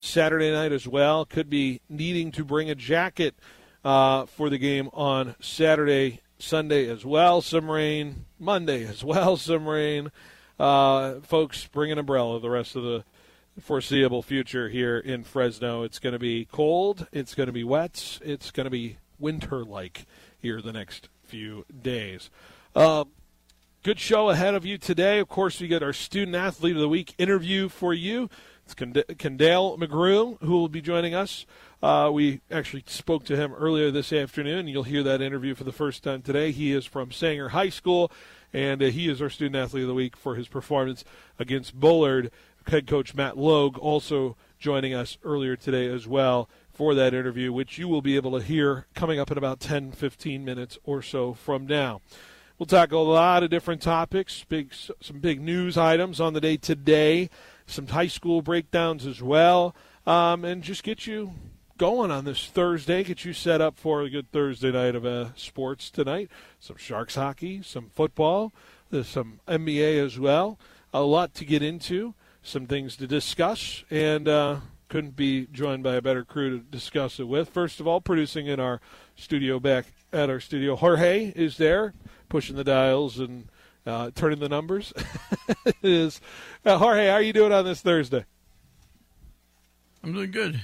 Saturday night as well. Could be needing to bring a jacket for the game on Saturday, Sunday as well. Some rain. Monday as well, some rain. Folks, bring an umbrella the rest of the foreseeable future here in Fresno. It's going to be cold. It's going to be wet. It's going to be winter-like here the next few days. Good show ahead of you today. Of course, we get our Student Athlete of the Week interview for you. It's Kendall McGrew who will be joining us. We actually spoke to him earlier this afternoon. You'll hear that interview for the first time today. He is from Sanger High School, and he is our Student Athlete of the Week for his performance against Bullard. Head coach Matt Logue also joining us earlier today as well for that interview, which you will be able to hear coming up in about 10, 15 minutes or so from now. We'll tackle a lot of different topics, some big news items on the day today, some high school breakdowns as well, and just get you going on this Thursday, get you set up for a good Thursday night of sports tonight. Some Sharks hockey, some football, there's some NBA as well. A lot to get into, some things to discuss, and couldn't be joined by a better crew to discuss it with. First of all, producing in our studio back at our studio, Jorge is there, pushing the dials and turning the numbers. Jorge, how are you doing on this Thursday? I'm doing good.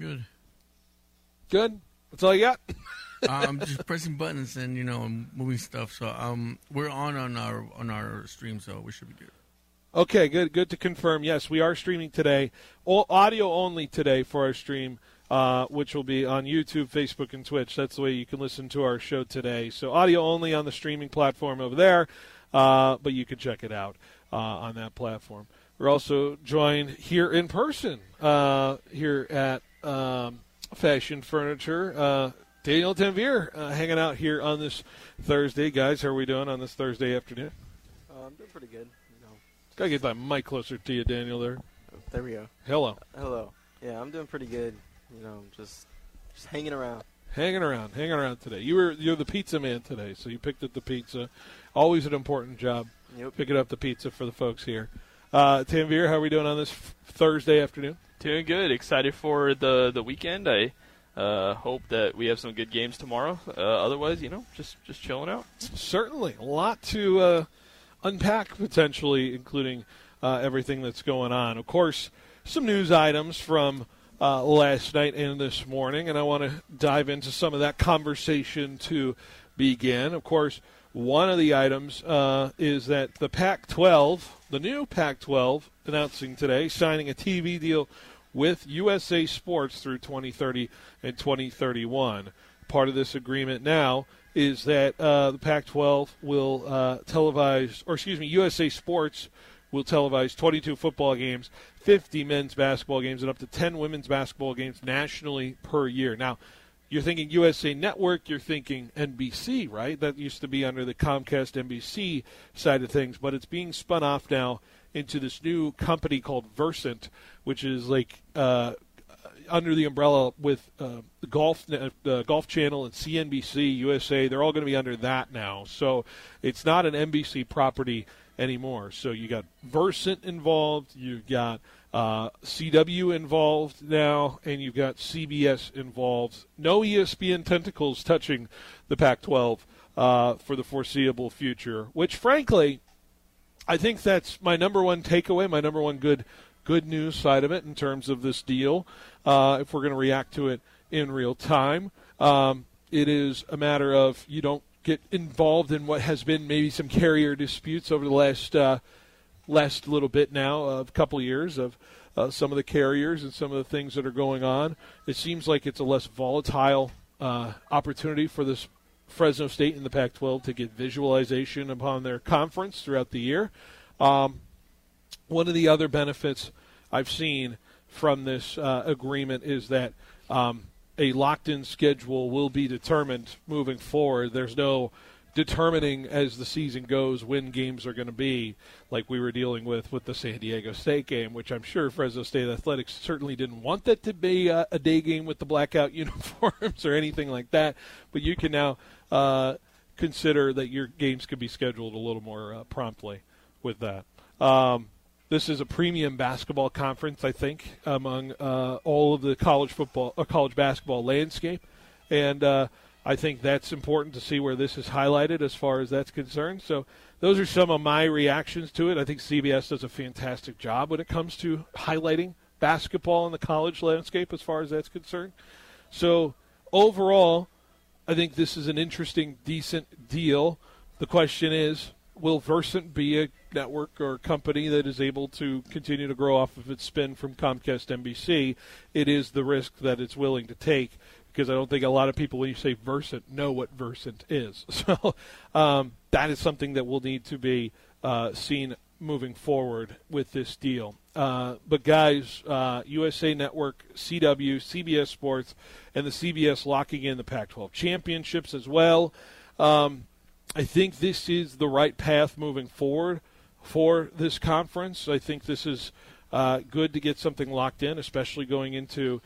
Good? That's all you got? I'm just pressing buttons and, moving stuff. So we're on our stream, so we should be good. Okay, good to confirm. Yes, we are streaming today. Audio only today for our stream, which will be on YouTube, Facebook, and Twitch. That's the way you can listen to our show today. So audio only on the streaming platform over there, but you can check it out on that platform. We're also joined here in person here at Fashion Furniture. Daniel Tanvir hanging out here on this Thursday. Guys, how are we doing on this Thursday afternoon? I'm doing pretty good. Got to get that mic closer to you, Daniel, there. There we go. Hello. Hello. Yeah, I'm doing pretty good. Just hanging around. Hanging around today. You're the pizza man today, so you picked up the pizza. Always an important job. Yep. Picking up the pizza for the folks here. Tanvir, how are we doing on this Thursday afternoon? Doing good. Excited for the weekend. I hope that we have some good games tomorrow. Otherwise, just chilling out. Certainly. A lot to unpack, potentially, including everything that's going on. Of course, some news items from last night and this morning, and I want to dive into some of that conversation to begin. Of course, one of the items is that the Pac-12, the new Pac-12, announcing today, signing a TV deal with USA Sports through 2030 and 2031. Part of this agreement now is that the Pac-12 will USA Sports will televise 22 football games, 50 men's basketball games, and up to 10 women's basketball games nationally per year. Now, you're thinking USA Network, you're thinking NBC, right? That used to be under the Comcast NBC side of things, but it's being spun off now into this new company called Versant, which is like under the umbrella with the Golf Channel and CNBC, USA. They're all going to be under that now. So it's not an NBC property anymore. So you got Versant involved, you've got CW involved now, and you've got CBS involved. No ESPN tentacles touching the Pac-12 for the foreseeable future, which, frankly, I think that's my number one takeaway, my number one good news side of it in terms of this deal. If we're going to react to it in real time, it is a matter of you don't get involved in what has been maybe some carrier disputes over the last little bit now, a couple of years of some of the carriers and some of the things that are going on. It seems like it's a less volatile opportunity for this Fresno State and the Pac-12 to get visualization upon their conference throughout the year. One of the other benefits I've seen from this agreement is that a locked-in schedule will be determined moving forward. There's no determining as the season goes when games are going to be, like we were dealing with the San Diego State game, which I'm sure Fresno State Athletics certainly didn't want that to be a day game with the blackout uniforms or anything like that. But you can now consider that your games could be scheduled a little more promptly with that. this is a premium basketball conference, I think, among all of the college basketball landscape. And I think that's important to see where this is highlighted as far as that's concerned. So those are some of my reactions to it. I think CBS does a fantastic job when it comes to highlighting basketball in the college landscape as far as that's concerned. So overall, I think this is an interesting, decent deal. The question is, will Versant be a network or company that is able to continue to grow off of its spin from Comcast NBC? It is the risk that it's willing to take, because I don't think a lot of people, when you say Versant, know what Versant is. So that is something that will need to be seen moving forward with this deal. But guys, USA Network, CW, CBS Sports, and the CBS locking in the Pac-12 championships as well. I think this is the right path moving forward for this conference. I think this is good to get something locked in, especially going into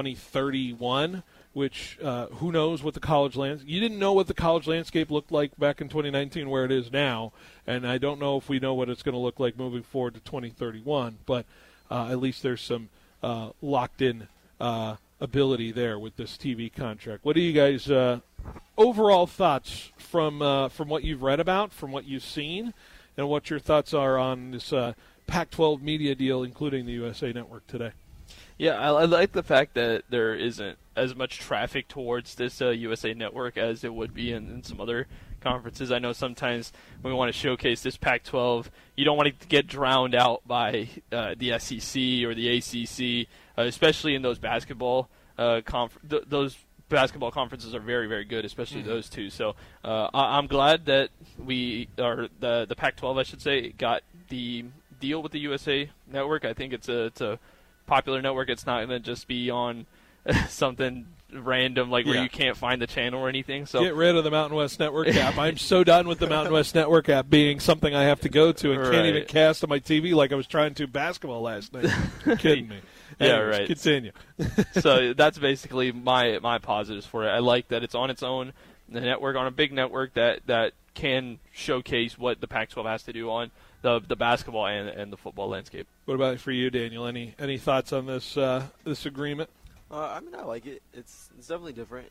2031, which who knows what the college landscape. You didn't know what the college landscape looked like back in 2019 where it is now, and I don't know if we know what it's going to look like moving forward to 2031, but at least there's some locked-in ability there with this TV contract. What do you guys overall thoughts from what you've read about, from what you've seen, and what your thoughts are on this Pac-12 media deal, including the USA Network today? Yeah, I like the fact that there isn't as much traffic towards this USA Network as it would be in some other conferences. I know sometimes when we want to showcase this Pac-12, you don't want it to get drowned out by the SEC or the ACC, especially in those basketball those basketball conferences are very, very good, especially those two. So I'm glad that the Pac-12, I should say, got the deal with the USA Network. I think it's a popular network. It's not going to just be on something random where you can't find the channel or anything. So get rid of the Mountain West Network app. I'm so done with the Mountain West Network app being something I have to go to and can't even cast on my TV like I was trying to basketball last night. You're kidding me. Anyways, yeah, right. Continue. So that's basically my positives for it. I like that it's on its own, the network, on a big network that can showcase what the Pac-12 has to do on the basketball and the football landscape. What about for you, Daniel? Any thoughts on this agreement? I mean, I like it. It's definitely different.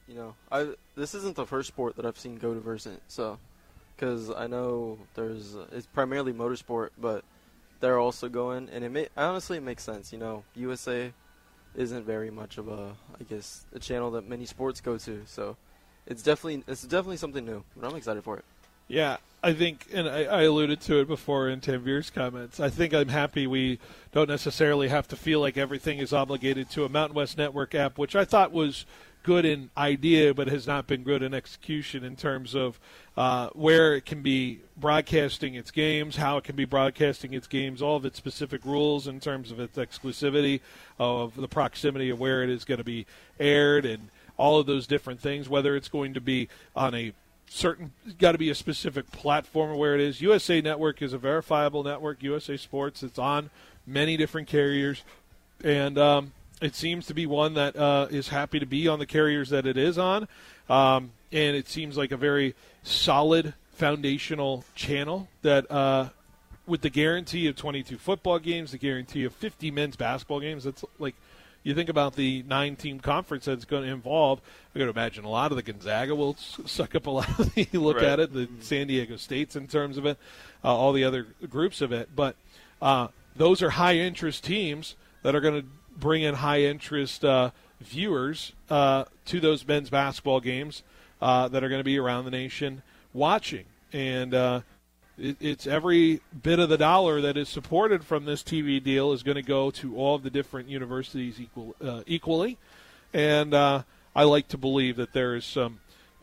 This isn't the first sport that I've seen go to Versant, so because I know it's primarily motorsport, but they're also going, and honestly it makes sense. USA isn't very much of a channel that many sports go to, so it's definitely something new, but I'm excited for it. Yeah, I think, and I alluded to it before in Tanvir's comments, I think I'm happy we don't necessarily have to feel like everything is obligated to a Mountain West Network app, which I thought was good in idea but has not been good in execution in terms of where it can be broadcasting its games, how it can be broadcasting its games, all of its specific rules in terms of its exclusivity, of the proximity of where it is going to be aired, and all of those different things, whether it's going to be on a got to be a specific platform where it is. USA Network is a verifiable network. USA Sports, it's on many different carriers, and it seems to be one that is happy to be on the carriers that it is on, and it seems like a very solid foundational channel that with the guarantee of 22 football games, the guarantee of 50 men's basketball games. That's like, you think about the 9-team conference that's going to involve, I got to imagine a lot of the Gonzaga will suck up a lot of the look at it, the San Diego States in terms of it, all the other groups of it. But those are high-interest teams that are going to bring in high-interest viewers to those men's basketball games that are going to be around the nation watching. And it's every bit of the dollar that is supported from this TV deal is going to go to all of the different universities equally, and I like to believe that there are some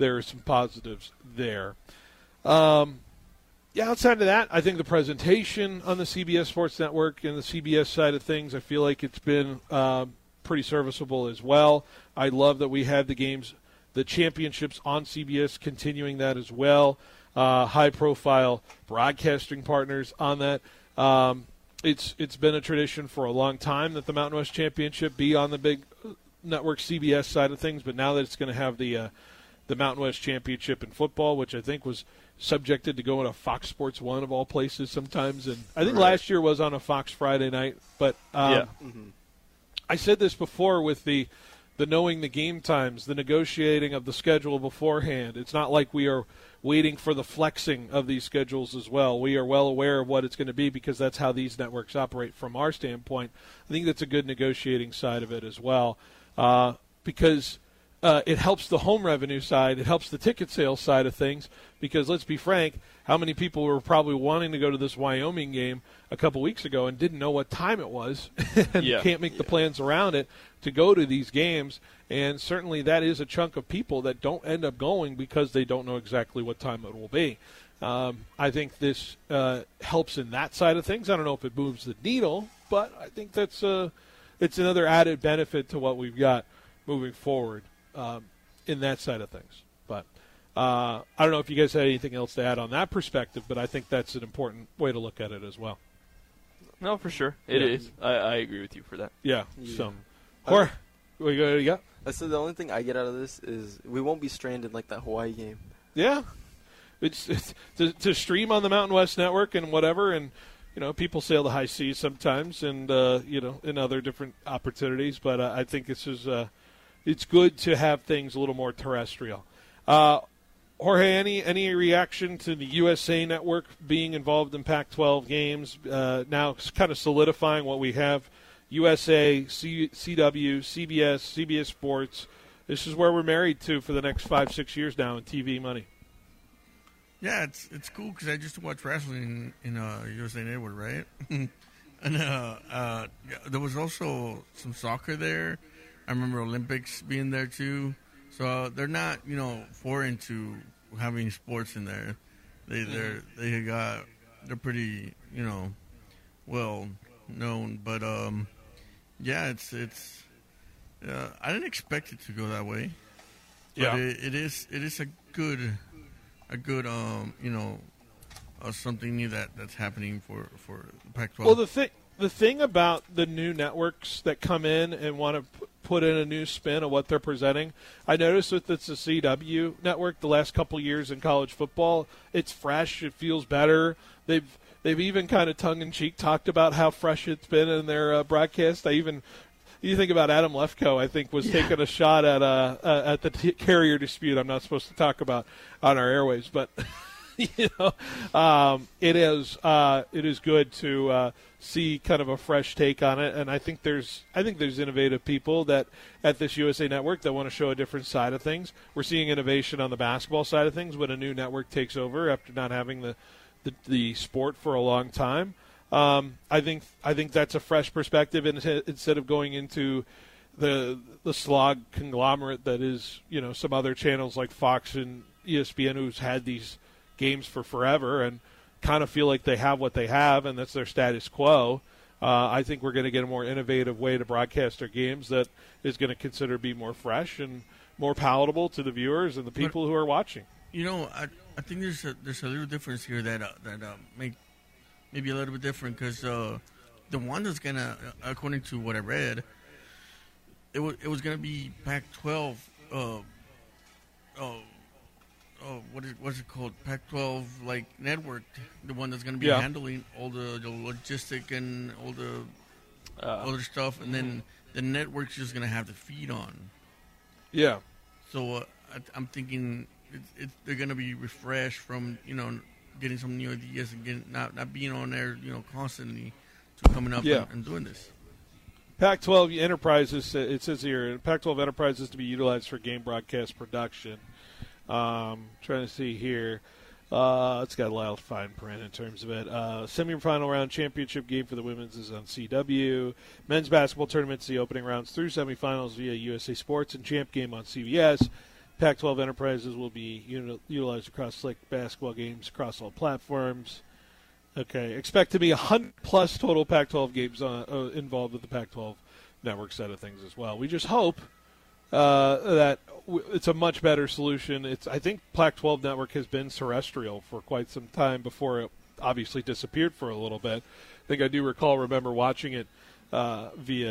positives there. Outside of that, I think the presentation on the CBS Sports Network and the CBS side of things, I feel like it's been pretty serviceable as well. I love that we had the games, the championships on CBS, continuing that as well. High-profile broadcasting partners on that. It's been a tradition for a long time that the Mountain West Championship be on the big network CBS side of things, but now that it's going to have the the Mountain West Championship in football, which I think was subjected to going to Fox Sports 1 of all places sometimes. And I think last year was on a Fox Friday night. But I said this before with the knowing the game times, the negotiating of the schedule beforehand. It's not like we are waiting for the flexing of these schedules as well. We are well aware of what it's going to be because that's how these networks operate from our standpoint. I think that's a good negotiating side of it as well because it helps the home revenue side. It helps the ticket sales side of things because, let's be frank, how many people were probably wanting to go to this Wyoming game a couple weeks ago and didn't know what time it was and can't make the plans around it to go to these games. And certainly that is a chunk of people that don't end up going because they don't know exactly what time it will be. I think this helps in that side of things. I don't know if it moves the needle, but I think that's it's another added benefit to what we've got moving forward in that side of things. But I don't know if you guys had anything else to add on that perspective, but I think that's an important way to look at it as well. No, for sure. It is. I agree with you for that. Yeah. So, what you got? I said the only thing I get out of this is we won't be stranded like that Hawaii game. Yeah. It's to stream on the Mountain West Network and whatever, and people sail the high seas sometimes, and in other different opportunities. But I think this is it's good to have things a little more terrestrial. Jorge, any reaction to the USA Network being involved in Pac-12 games? Now it's kind of solidifying what we have. USA, CW, CBS, CBS Sports. This is where we're married to for the next 5-6 years now in TV money. Yeah, it's cool because I used to watch wrestling in USA Network, right? And there was also some soccer there. I remember Olympics being there too. So they're not, foreign to having sports in there. They're pretty, well known. But yeah, it's I didn't expect it to go that way. But it is a good something new that's happening for the Pac-12. Well, the thing about the new networks that come in and want to put in a new spin of what they're presenting, I noticed that it's the CW network the last couple years in college football. It's fresh. It feels better. They've even kind of tongue-in-cheek talked about how fresh it's been in their broadcast. You think about Adam Lefkoe, I think, was taking a shot at the carrier dispute I'm not supposed to talk about on our airwaves, but it is good to see kind of a fresh take on it, and I think there's innovative people that at this USA Network that want to show a different side of things. We're seeing innovation on the basketball side of things when a new network takes over after not having the sport for a long time. I think that's a fresh perspective, and instead of going into the slog conglomerate that is some other channels like Fox and ESPN who's had these games for forever and kind of feel like they have what they have and that's their status quo. I think we're going to get a more innovative way to broadcast our games that is going to consider be more fresh and more palatable to the viewers and the people who are watching. I think there's a little difference here that maybe a little bit different because the one that's gonna, according to what I read, it was gonna be Pac-12. What's it called? Pac-12 network, the one that's gonna be handling all the logistic and all the other stuff, and then the network's just gonna have the feed on. Yeah. So I'm thinking they're gonna be refreshed from getting some new ideas and not being on there, constantly to coming up and doing this. Pac-12 Enterprises, it says here, Pac-12 Enterprises to be utilized for game broadcast production. Trying to see here. It's got a lot of fine print in terms of it. Semi-final round championship game for the women's is on CW. Men's basketball tournaments, the opening rounds through semifinals via USA Sports, and champ game on CBS. Pac-12 Enterprises will be utilized across select basketball games across all platforms. Okay, expect to be 100-plus total Pac-12 games involved with the Pac-12 network side of things as well. We just hope that it's a much better solution. I think Pac-12 network has been terrestrial for quite some time before it obviously disappeared for a little bit. I think I do remember watching it via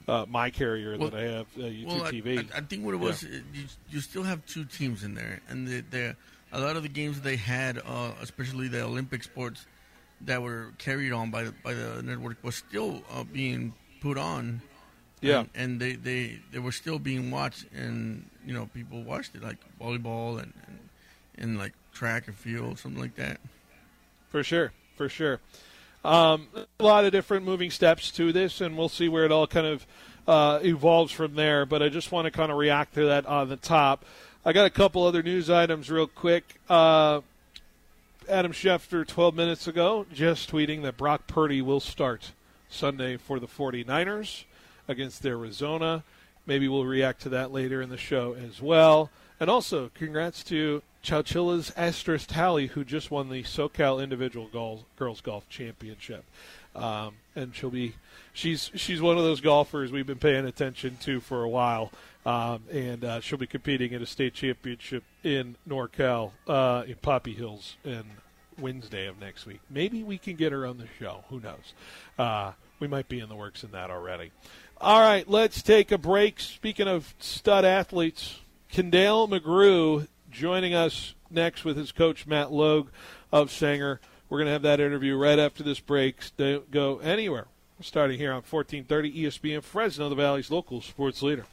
my carrier that I have, YouTube TV. I think what it was, you still have two teams in there, and a lot of the games they had, especially the Olympic sports, that were carried on by the network was still being put on. Yeah, and they were still being watched, and people watched it, like volleyball and like track and field, something like that. For sure. A lot of different moving steps to this, and we'll see where it all kind of evolves from there. But I just want to kind of react to that on the top. I got a couple other news items real quick. Adam Schefter, 12 minutes ago, just tweeting that Brock Purdy will start Sunday for the 49ers against Arizona. Maybe we'll react to that later in the show as well. And also, congrats to Chowchilla's Astros Tally, who just won the SoCal Individual Girls Golf Championship. And she's one of those golfers we've been paying attention to for a while. And she'll be competing in a state championship in NorCal, in Poppy Hills, in Wednesday of next week. Maybe we can get her on the show. Who knows? We might be in the works in that already. All right, let's take a break. Speaking of stud athletes, Kendall McGrew joining us next with his coach, Matt Logue of Sanger. We're going to have that interview right after this break. Don't go anywhere. We're starting here on 1430 ESPN Fresno, the Valley's local sports leader.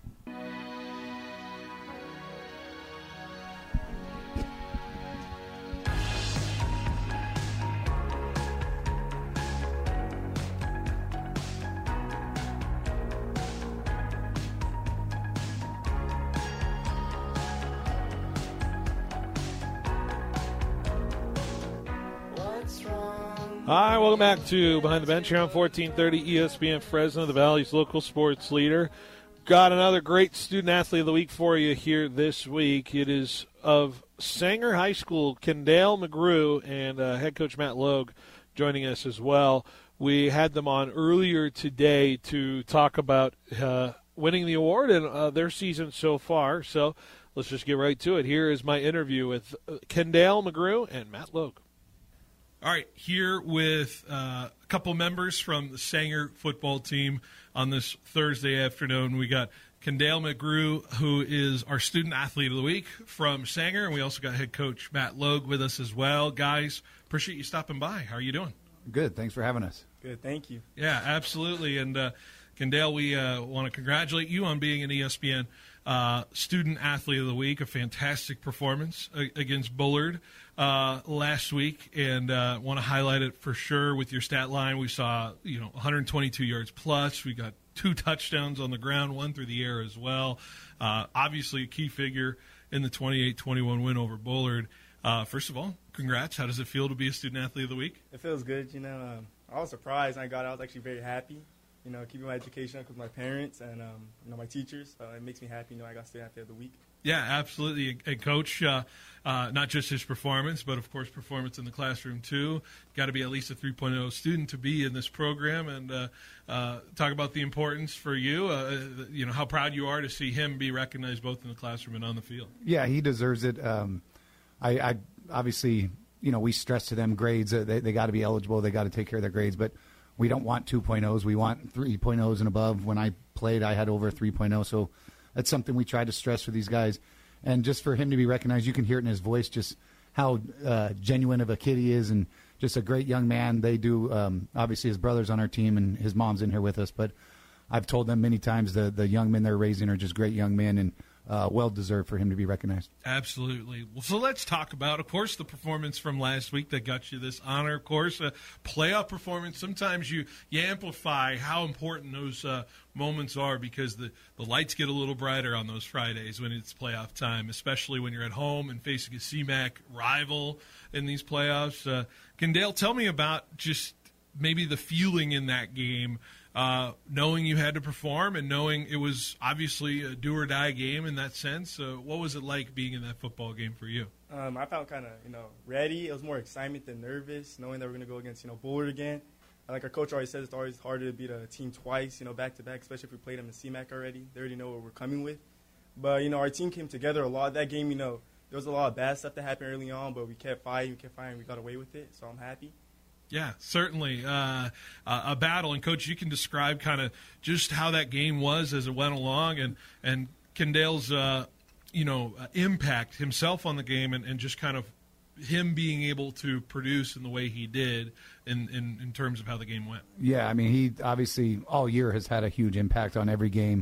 Hi, welcome back to Behind the Bench here on 1430 ESPN Fresno, the Valley's local sports leader. Got another great student athlete of the week for you here this week. It is of Sanger High School, Kendall McGrew, and head coach Matt Logue joining us as well. We had them on earlier today to talk about winning the award and their season so far. So let's just get right to it. Here is my interview with Kendall McGrew and Matt Logue. All right, here with a couple members from the Sanger football team on this Thursday afternoon. We got Kendall McGrew, who is our student athlete of the week from Sanger, and we also got head coach Matt Logue with us as well. Guys, appreciate you stopping by. How are you doing? Good. Thanks for having us. Good. Thank you. Yeah, absolutely. And Kendall, we want to congratulate you on being an ESPN student athlete of the week. A fantastic performance against Bullard last week, and want to highlight it for sure with your stat line. We saw 122 yards plus. We got 2 touchdowns on the ground, 1 through the air as well. Obviously a key figure in the 28-21 win over Bullard. First of all, congrats. How does it feel to be a student athlete of the week? It feels good. I was surprised when I got out. I was actually very happy. Keeping my education up with my parents and my teachers. It makes me happy. I got student athlete of the week. Yeah, absolutely. And Coach, not just his performance, but, of course, performance in the classroom, too. Got to be at least a 3.0 student to be in this program. And talk about the importance for you, how proud you are to see him be recognized both in the classroom and on the field. Yeah, he deserves it. I obviously, we stress to them grades. They got to be eligible. They got to take care of their grades. But we don't want 2.0s. We want 3.0s and above. When I played, I had over a 3.0. So that's something we try to stress for these guys. And just for him to be recognized, you can hear it in his voice just how genuine of a kid he is and just a great young man. They do, obviously, his brother's on our team and his mom's in here with us. But I've told them many times the young men they're raising are just great young men and well-deserved for him to be recognized. Absolutely. Well, so let's talk about, of course, the performance from last week that got you this honor. Of course, a playoff performance. Sometimes you amplify how important those moments are because the lights get a little brighter on those Fridays when it's playoff time, especially when you're at home and facing a CMAC rival in these playoffs. Kendall, tell me about just maybe the feeling in that game, knowing you had to perform and knowing it was obviously a do-or-die game in that sense. What was it like being in that football game for you? I felt kind of, ready. It was more excitement than nervous, knowing that we're going to go against, Bullard again. Like our coach always says, it's always harder to beat a team twice, back-to-back, especially if we played them in CMAC already. They already know what we're coming with. But, our team came together a lot. That game, there was a lot of bad stuff that happened early on, but we kept fighting, we got away with it, so I'm happy. Yeah, certainly a battle. And, Coach, you can describe kind of just how that game was as it went along and Kendall's, impact himself on the game and just kind of him being able to produce in the way he did in terms of how the game went. Yeah, I mean, he obviously all year has had a huge impact on every game.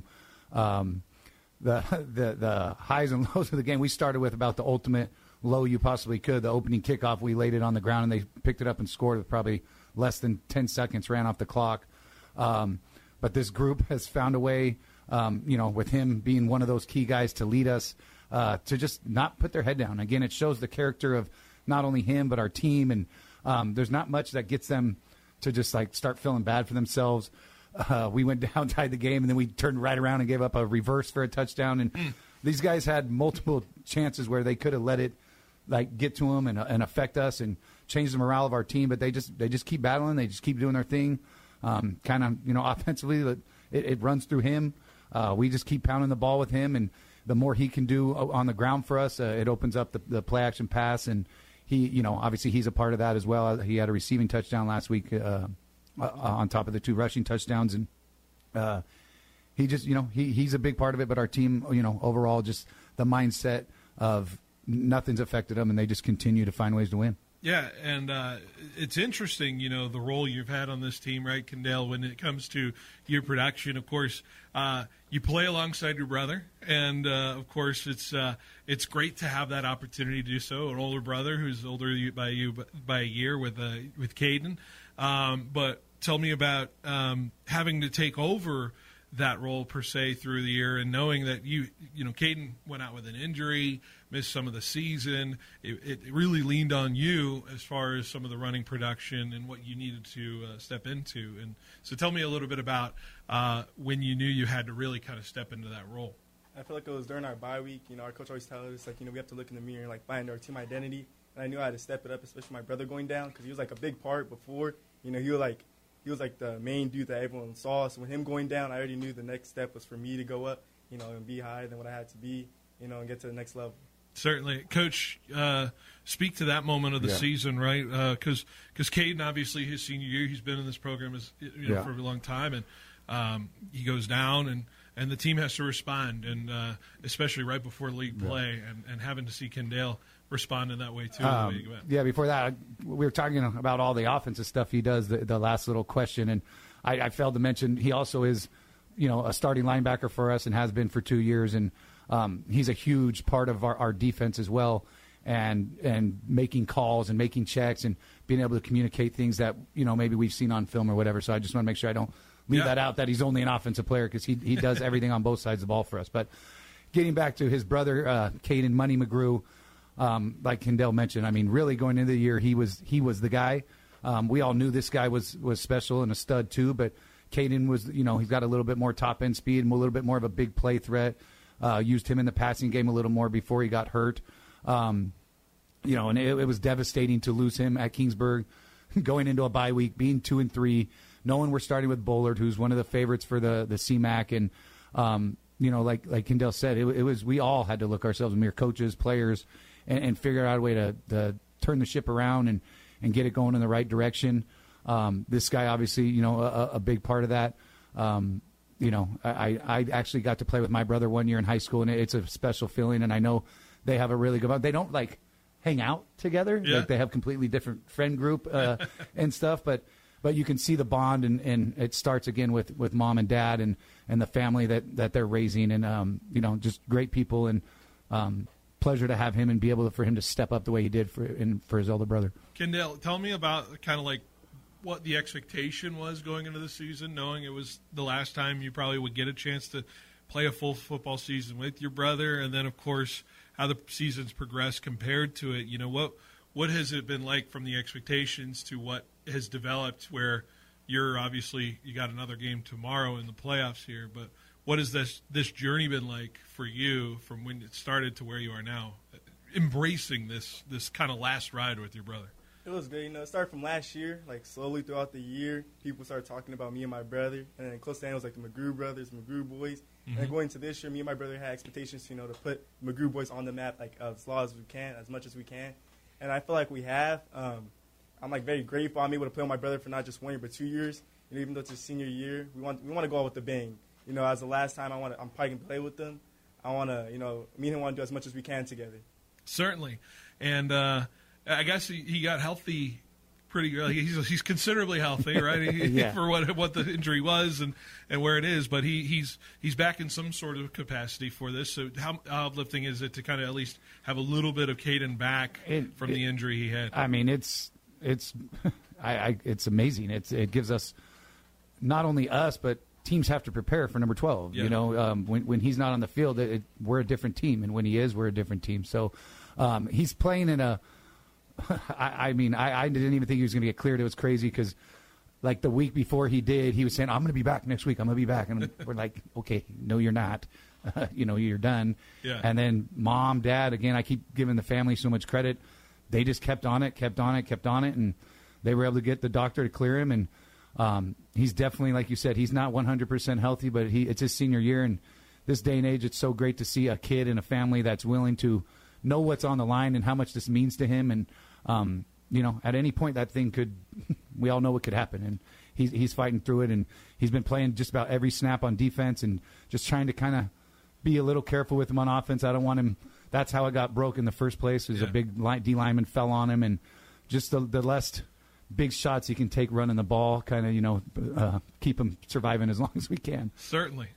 The highs and lows of the game, we started with about the ultimate low you possibly could. The opening kickoff, we laid it on the ground, and they picked it up and scored with probably less than 10 seconds, ran off the clock. But this group has found a way, with him being one of those key guys to lead us, to just not put their head down. Again, it shows the character of not only him but our team, and there's not much that gets them to just like start feeling bad for themselves. We went down, tied the game, and then we turned right around and gave up a reverse for a touchdown. And these guys had multiple chances where they could have let it get to them and affect us and change the morale of our team, but they just keep battling. They just keep doing their thing. Kind of offensively, it runs through him. We just keep pounding the ball with him, and the more he can do on the ground for us, it opens up the play action pass. And he, obviously he's a part of that as well. He had a receiving touchdown last week on top of the 2 rushing touchdowns, and he just, he's a big part of it. But our team, overall, just the mindset of nothing's affected them, and they just continue to find ways to win. Yeah, and it's interesting, the role you've had on this team, right, Kendall, when it comes to your production. Of course, you play alongside your brother, and, of course, it's great to have that opportunity to do so. An older brother who's older by a year with Caden. But tell me about having to take over that role per se through the year, and knowing that Caden went out with an injury, missed some of the season. It really leaned on you as far as some of the running production and what you needed to step into. And so tell me a little bit about when you knew you had to really kind of step into that role. I feel like it was during our bye week. Our coach always tells us, we have to look in the mirror and, find our team identity. And I knew I had to step it up, especially my brother going down, because he was, a big part before. He was the main dude that everyone saw. So with him going down, I already knew the next step was for me to go up, and be higher than what I had to be, and get to the next level. Certainly. Coach, speak to that moment of the season, right? Because Caden, obviously, his senior year, he's been in this program for a long time, and he goes down, and the team has to respond, and especially right before league play, and having to see Kendall respond in that way, too. Yeah, before that, we were talking about all the offensive stuff he does, the last little question, and I failed to mention he also is, a starting linebacker for us and has been for 2 years, and he's a huge part of our defense as well, and making calls and making checks and being able to communicate things that, maybe we've seen on film or whatever. So I just want to make sure I don't leave that out, that he's only an offensive player, because he does everything on both sides of the ball for us. But getting back to his brother, Caden Money McGrew, like Kendall mentioned, I mean, really going into the year, he was the guy. We all knew this guy was special and a stud too, but Caden was, he's got a little bit more top-end speed and a little bit more of a big play threat. Used him in the passing game a little more before he got hurt. And it was devastating to lose him at Kingsburg, going into a bye week, being 2-3, knowing we're starting with Bullard, who's one of the favorites for the CMAC. And, like Kendall said, it was, we all had to look ourselves in the mirror, coaches, players, and figure out a way to turn the ship around and get it going in the right direction. This guy, obviously, a big part of that. I actually got to play with my brother 1 year in high school, and it's a special feeling. And I know they have a really good. They don't hang out together. Yeah. They have completely different friend group and stuff. But you can see the bond, and it starts again with mom and dad and the family that they're raising, and just great people, and pleasure to have him and be able for him to step up the way he did for his older brother. Kendall, tell me about kind of what the expectation was going into the season, knowing it was the last time you probably would get a chance to play a full football season with your brother, and then, of course, how the season's progressed compared to it. What has it been like from the expectations to what has developed, where you got another game tomorrow in the playoffs here, but what has this journey been like for you from when it started to where you are now, embracing this kind of last ride with your brother? It was good. It started from last year, slowly throughout the year, people started talking about me and my brother. And then close to the end was the McGrew brothers, McGrew boys. Mm-hmm. And going into this year, me and my brother had expectations, to put McGrew boys on the map, as much as we can. And I feel like we have. I'm like very grateful I'm able to play with my brother for not just 1 year but 2 years. You know, even though it's his senior year, we want to go out with a bang. You know, as the last time I'm probably gonna play with them. I want to, you know, me and him want to do as much as we can together. Certainly, and I guess he got healthy pretty good. He's considerably healthy, right? Yeah. For what the injury was and where it is, but he's back in some sort of capacity for this. So how uplifting is it to kind of at least have a little bit of Caden back from the injury he had? I mean, it's amazing. It gives us, not only us, but teams have to prepare for number 12. Yeah. You know, when he's not on the field, we're a different team, and when he is, we're a different team. So he's playing in a. I mean, I didn't even think he was going to get cleared. It was crazy because, like, the week before he did, he was saying, "I'm going to be back next week. I'm going to be back," and we're like, "Okay, no, you're not. You know, you're done." Yeah. And then mom, dad, again, I keep giving the family so much credit. They just kept on it, and they were able to get the doctor to clear him. And he's definitely, like you said, he's not 100% healthy, but it's his senior year. And this day and age, it's so great to see a kid and a family that's willing to know what's on the line and how much this means to him. And, you know, at any point that thing we all know what could happen. And he's fighting through it. And he's been playing just about every snap on defense and just trying to kind of be a little careful with him on offense. I don't want him. That's how it got broke in the first place. Was a big D lineman fell on him, and just the less big shots he can take running the ball, kind of, you know, keep him surviving as long as we can. Certainly.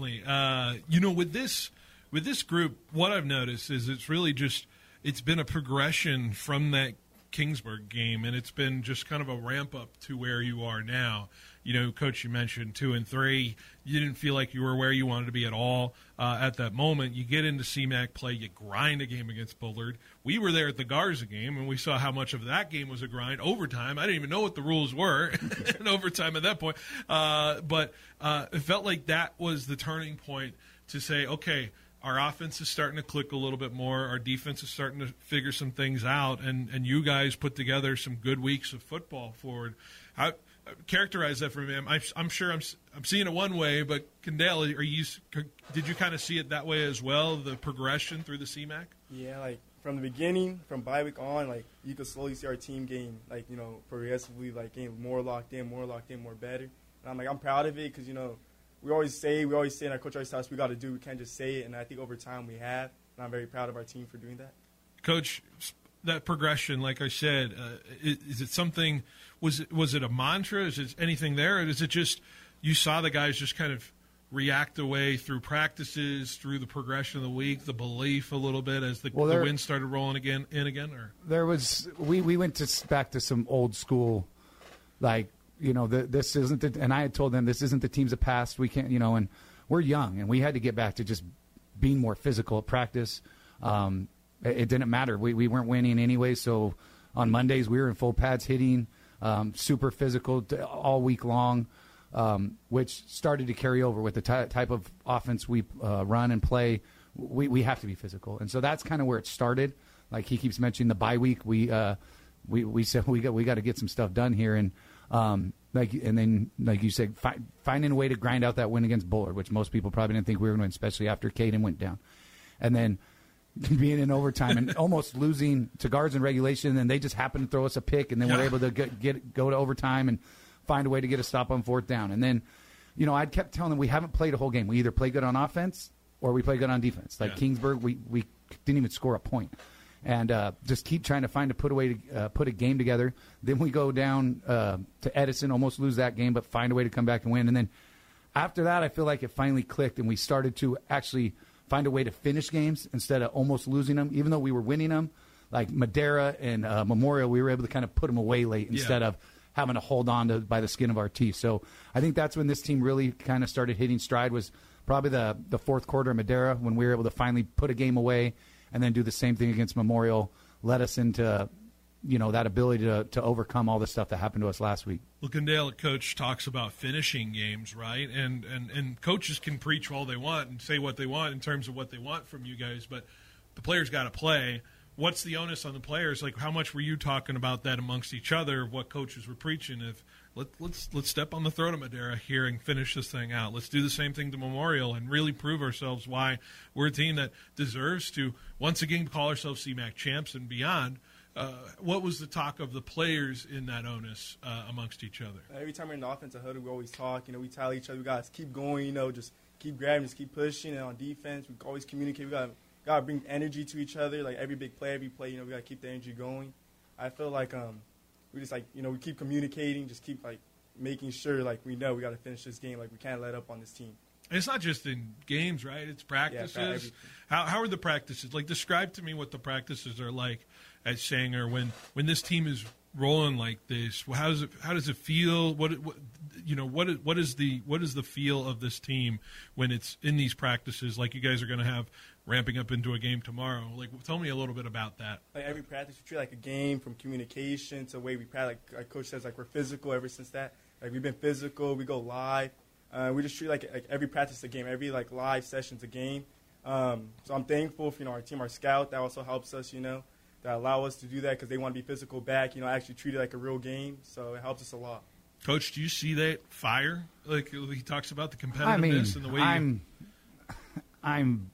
You know, with this group, what I've noticed is it's been a progression from that Kingsburg game, and it's been just kind of a ramp up to where you are now. You know, Coach, you mentioned 2 and 3. You didn't feel like you were where you wanted to be at all at that moment. You get into CMAC play, you grind a game against Bullard. We were there at the Garza game, and we saw how much of that game was a grind. Overtime, I didn't even know what the rules were in overtime at that point. But it felt like that was the turning point to say, okay, our offense is starting to click a little bit more. Our defense is starting to figure some things out, and you guys put together some good weeks of football forward. How characterize that for me? I'm sure I'm seeing it one way, but Kendall, did you kind of see it that way as well? The progression through the CMAC? Yeah, like from the beginning, from bye week on, like you could slowly see our team getting, like, you know, progressively, like getting more locked in, more better. And I'm proud of it because, you know, we always say, and our coach always tells us we got to do. We can't just say it, and I think over time we have. And I'm very proud of our team for doing that. Coach, that progression, like I said, is it something? Was it a mantra? Is it anything there? Or is it just you saw the guys just kind of react away through practices, through the progression of the week, the belief a little bit as the wind started rolling again? Or there was we went back to some old school, like, you know, this isn't the, and I had told them this isn't the teams of past. We can't, you know, and we're young, and we had to get back to just being more physical at practice. It didn't matter. We weren't winning anyway, so on Mondays we were in full pads hitting, super physical all week long, which started to carry over with the type of offense we run and play. We have to be physical, and so that's kind of where it started. Like he keeps mentioning the bye week, we said we got to get some stuff done here, and like you said, finding a way to grind out that win against Bullard, which most people probably didn't think we were going to win, especially after Caden went down, and then being in overtime and almost losing to guards in regulation, and they just happened to throw us a pick, and then we're able to go to overtime and find a way to get a stop on 4th down. And then, you know, I kept telling them we haven't played a whole game. We either play good on offense or we play good on defense. Like Kingsburg, we didn't even score a point. And just keep trying to put a game together. Then we go down to Edison, almost lose that game, but find a way to come back and win. And then after that, I feel like it finally clicked, and we started to actually find a way to finish games instead of almost losing them, even though we were winning them. Like Madera and Memorial, we were able to kind of put them away late instead of having to hold on by the skin of our teeth. So I think that's when this team really kind of started hitting stride, was probably the fourth quarter of Madera, when we were able to finally put a game away and then do the same thing against Memorial, led us into, you know, that ability to overcome all the stuff that happened to us last week. Well, Kendall, coach talks about finishing games, right? And coaches can preach all they want and say what they want in terms of what they want from you guys, but the players got to play. What's the onus on the players? Like, how much were you talking about that amongst each other, what coaches were preaching? If let's step on the throat of Madera here and finish this thing out. Let's do the same thing to Memorial and really prove ourselves why we're a team that deserves to once again call ourselves CMAC champs and beyond. what was the talk of the players in that onus amongst each other? Every time we're in the offensive huddle, we always talk. You know, we tell each other, we got to keep going, you know, just keep grabbing, just keep pushing. And on defense, we always communicate. We got to bring energy to each other. Like every big play, every play, you know, we got to keep the energy going. I feel like we just, like, you know, we keep communicating, just keep, like, making sure, like, we know we got to finish this game. Like, we can't let up on this team. It's not just in games, right? It's practices. Yeah, how are the practices? Like, describe to me what the practices are like at Sanger when this team is rolling like this. How does it feel? What is the feel of this team when it's in these practices? Like you guys are going to have ramping up into a game tomorrow. Like, tell me a little bit about that. Like every practice, we treat it like a game, from communication to the way we practice. Like Coach says, like we're physical ever since that. Like we've been physical. We go live. We just treat like every practice a game, every like live session's a game. So I'm thankful for, you know, our team, our scout, that also helps us, you know, that allow us to do that because they want to be physical back, you know, actually treat it like a real game. So it helps us a lot. Coach, do you see that fire? Like he talks about the competitiveness and the way I'm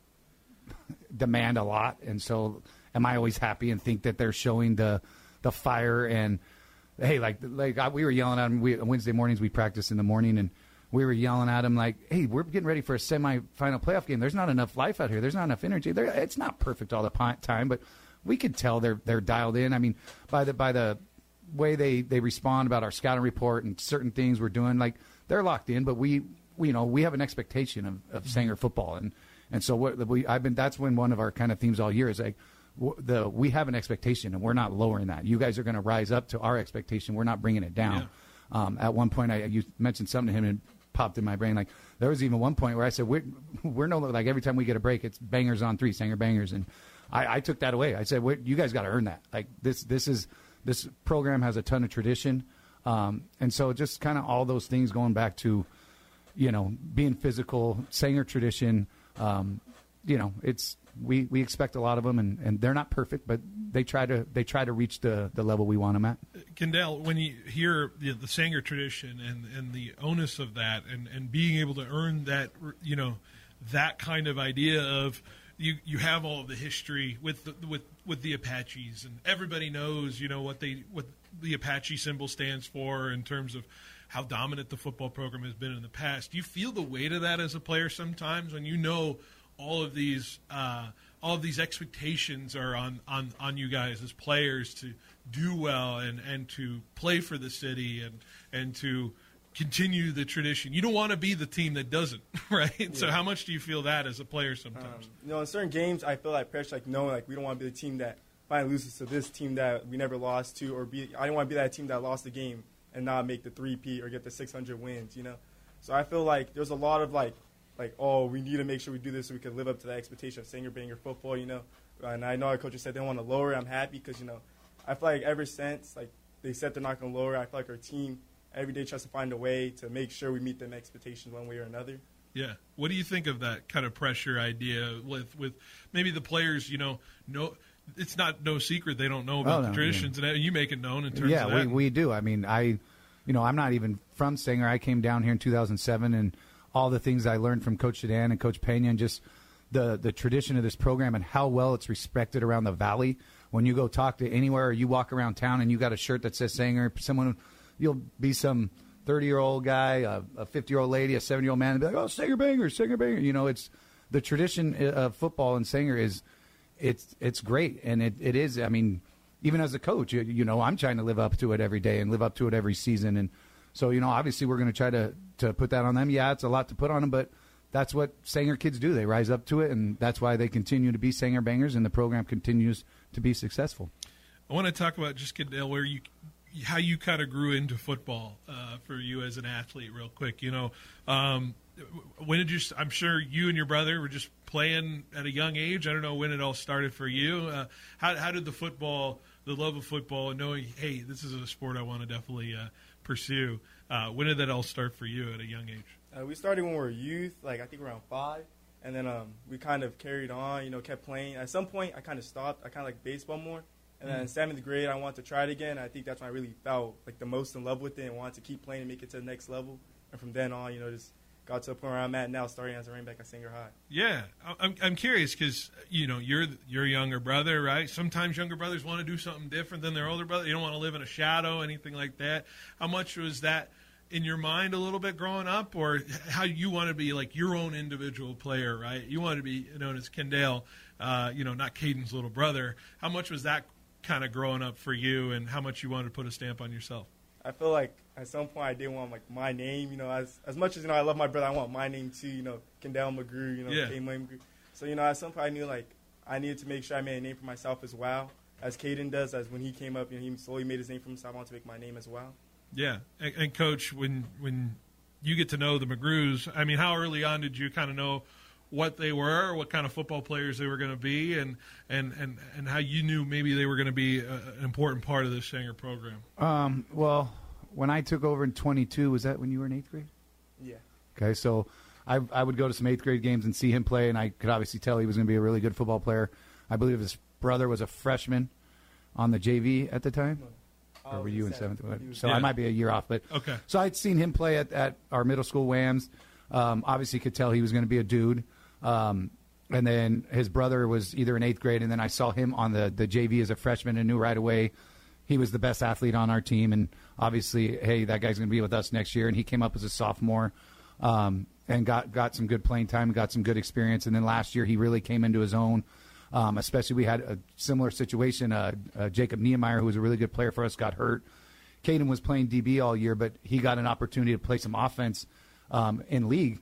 demand a lot, and so am I always happy and think that they're showing the fire and hey, we were yelling at them. Wednesday mornings we practice in the morning and we were yelling at them like, hey, we're getting ready for a semifinal playoff game. There's not enough life out here. There's not enough energy. It's not perfect all the time, but we could tell they're dialed in. I mean, by the way they respond about our scouting report and certain things we're doing, like they're locked in. But we have an expectation of Sanger football, and so that's when one of our kind of themes all year is like we have an expectation and we're not lowering that. You guys are going to rise up to our expectation. We're not bringing it down. Yeah. At one point, you mentioned something to him and popped in my brain. Like there was even one point where I said, we're no, like every time we get a break, it's bangers on three, Sanger bangers. And I took that away. I said, you guys got to earn that. Like this program has a ton of tradition. And so just kind of all those things going back to, you know, being physical, Sanger tradition. You know, we expect a lot of them, and they're not perfect, but they try to reach the level we want them at. Kendall, when you hear the Sanger tradition and the onus of that, and being able to earn that, you know, that kind of idea of you have all of the history with the Apaches, and everybody knows, you know, what the Apache symbol stands for in terms of how dominant the football program has been in the past. Do you feel the weight of that as a player sometimes when you know all of these expectations are on you guys as players to do well and to play for the city and to continue the tradition? You don't want to be the team that doesn't, right? Yeah. So how much do you feel that as a player sometimes? You know, in certain games, I feel like pressure, like knowing like we don't want to be the team that finally loses to this team that we never lost to, or I don't want to be that team that lost the game and not make the 3-peat or get the 600 wins, you know? So I feel like there's a lot of like, oh, we need to make sure we do this so we can live up to the expectation of Sanger banger football, you know? And I know our coaches said they want to lower it. I'm happy because, you know, I feel like ever since, like, they said they're not going to lower it, I feel like our team every day tries to find a way to make sure we meet them expectations one way or another. Yeah. What do you think of that kind of pressure idea with maybe the players, you know, it's not no secret they don't know about the traditions, and you make it known in terms of that. Yeah, we do. I mean, I'm not even from Sanger. I came down here in 2007, and all the things I learned from Coach Sedan and Coach Pena, and just the tradition of this program and how well it's respected around the Valley. When you go talk to anywhere or you walk around town and you got a shirt that says Sanger, you'll be some 30-year-old guy, a 50-year-old lady, a 70-year-old man, and be like, oh, Sanger banger, Sanger banger. You know, it's the tradition of football in Sanger is it's great, and it is. I mean, even as a coach, you know, I'm trying to live up to it every day and live up to it every season. And so, you know, obviously we're going to try to put that on them. Yeah, it's a lot to put on them, but that's what Sanger kids do. They rise up to it, and that's why they continue to be Sanger bangers, and the program continues to be successful. I want to talk about just how you kind of grew into football for you as an athlete real quick. You know, when did you? I'm sure you and your brother were just playing at a young age. I don't know when it all started for you. How did the love of football, and knowing, hey, this is a sport I want to definitely pursue, when did that all start for you at a young age? We started when we were youth, like I think around 5, and then we kind of carried on, you know, kept playing. At some point, I kind of stopped. I kind of like baseball more. And then in 7th grade, I wanted to try it again. I think that's when I really felt like the most in love with it and wanted to keep playing and make it to the next level. And from then on, you know, just got to the point where I'm at now, starting as a running back at Sanger High. Yeah, I'm curious because you're your younger brother, right? Sometimes younger brothers want to do something different than their older brother. You don't want to live in a shadow, anything like that. How much was that in your mind a little bit growing up, or how you want to be like your own individual player, right? You want to be known as Kendall, not Caden's little brother. How much was that kind of growing up for you, and how much you wanted to put a stamp on yourself? I feel like at some point I did want like my name, as much as I love my brother, I want my name too, Kendall McGrew, Caden McGrew. So at some point I knew like I needed to make sure I made a name for myself as well, as Caden does. As when he came up, he slowly made his name for himself. I want to make my name as well. Yeah, and Coach, when you get to know the McGrews, I mean, how early on did you kind of know what they were, what kind of football players they were going to be, and how you knew maybe they were going to be an important part of this Sanger program? Well, when I took over in 22, was that when you were in 8th grade? Yeah. Okay, so I would go to some 8th grade games and see him play, and I could obviously tell he was going to be a really good football player. I believe his brother was a freshman on the JV at the time. Or were you in 7th? So I might be a year off. But okay. So I'd seen him play at our middle school WAMs. Obviously could tell he was going to be a dude. And then his brother was either in 8th grade, and then I saw him on the JV as a freshman and knew right away he was the best athlete on our team. And obviously, hey, that guy's going to be with us next year. And he came up as a sophomore and got some good playing time, got some good experience. And then last year he really came into his own. Especially we had a similar situation. Jacob Niemeyer, who was a really good player for us, got hurt. Caden was playing DB all year, but he got an opportunity to play some offense in league.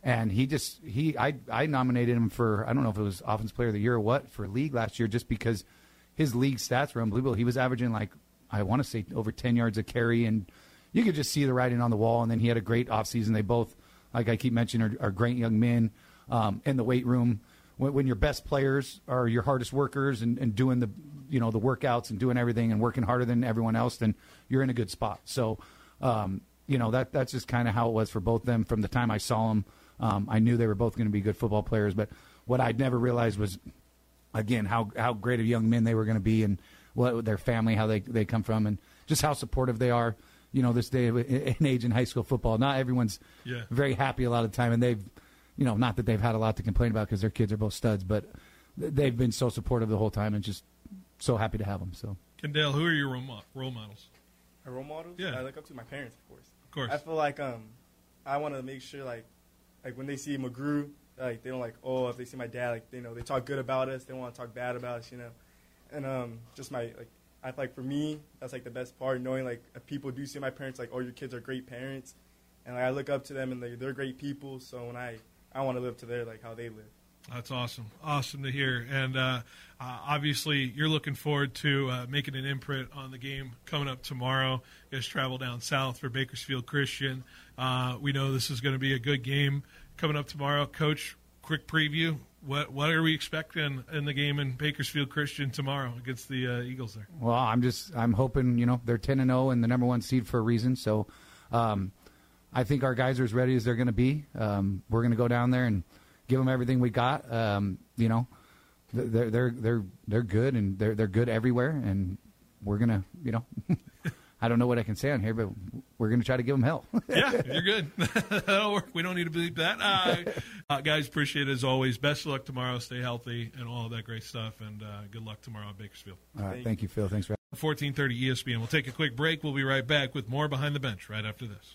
Mm-hmm. And I nominated him for, I don't know if it was Offensive Player of the Year or what, for league last year, just because his league stats were unbelievable. He was averaging I want to say over 10 yards a carry, and you could just see the writing on the wall. And then he had a great offseason. They both, like I keep mentioning, are great young men in the weight room. When your best players are your hardest workers and doing the workouts and doing everything and working harder than everyone else, then you're in a good spot. So, that's just kind of how it was for both of them. From the time I saw them, I knew they were both going to be good football players. But what I'd never realized was, again, how great of young men they were going to be, and what their family, how they come from, and just how supportive they are. This day and age in high school football, not everyone's very happy a lot of the time, and they've. Not that they've had a lot to complain about because their kids are both studs, but they've been so supportive the whole time and just so happy to have them. So, Kendall, who are your role models? My role models? Yeah. I look up to my parents, of course. Of course. I feel like I want to make sure like when they see McGrew, they don't if they see my dad, they talk good about us. They don't want to talk bad about us, And just I feel like for me, that's the best part, knowing if people do see my parents, your kids are great parents, and I look up to them and they're great people. So when I want to live to their how they live. That's awesome. Awesome to hear. And obviously you're looking forward to making an imprint on the game coming up tomorrow. You guys travel down south for Bakersfield Christian. We know this is going to be a good game coming up tomorrow. Coach, quick preview. What are we expecting in the game in Bakersfield Christian tomorrow against the Eagles there? Well, I'm hoping, they're 10-0 and the number 1 seed for a reason. So I think our guys are as ready as they're going to be. We're going to go down there and give them everything we got. They're good, and they're good everywhere. And we're going to, I don't know what I can say on here, but we're going to try to give them hell. Yeah, you're good. That'll work. We don't need to believe that. Guys, appreciate it as always. Best of luck tomorrow. Stay healthy and all of that great stuff. And good luck tomorrow at Bakersfield. All right. Thank you, Phil. Thanks for 1430 ESPN. We'll take a quick break. We'll be right back with more Behind the Bench right after this.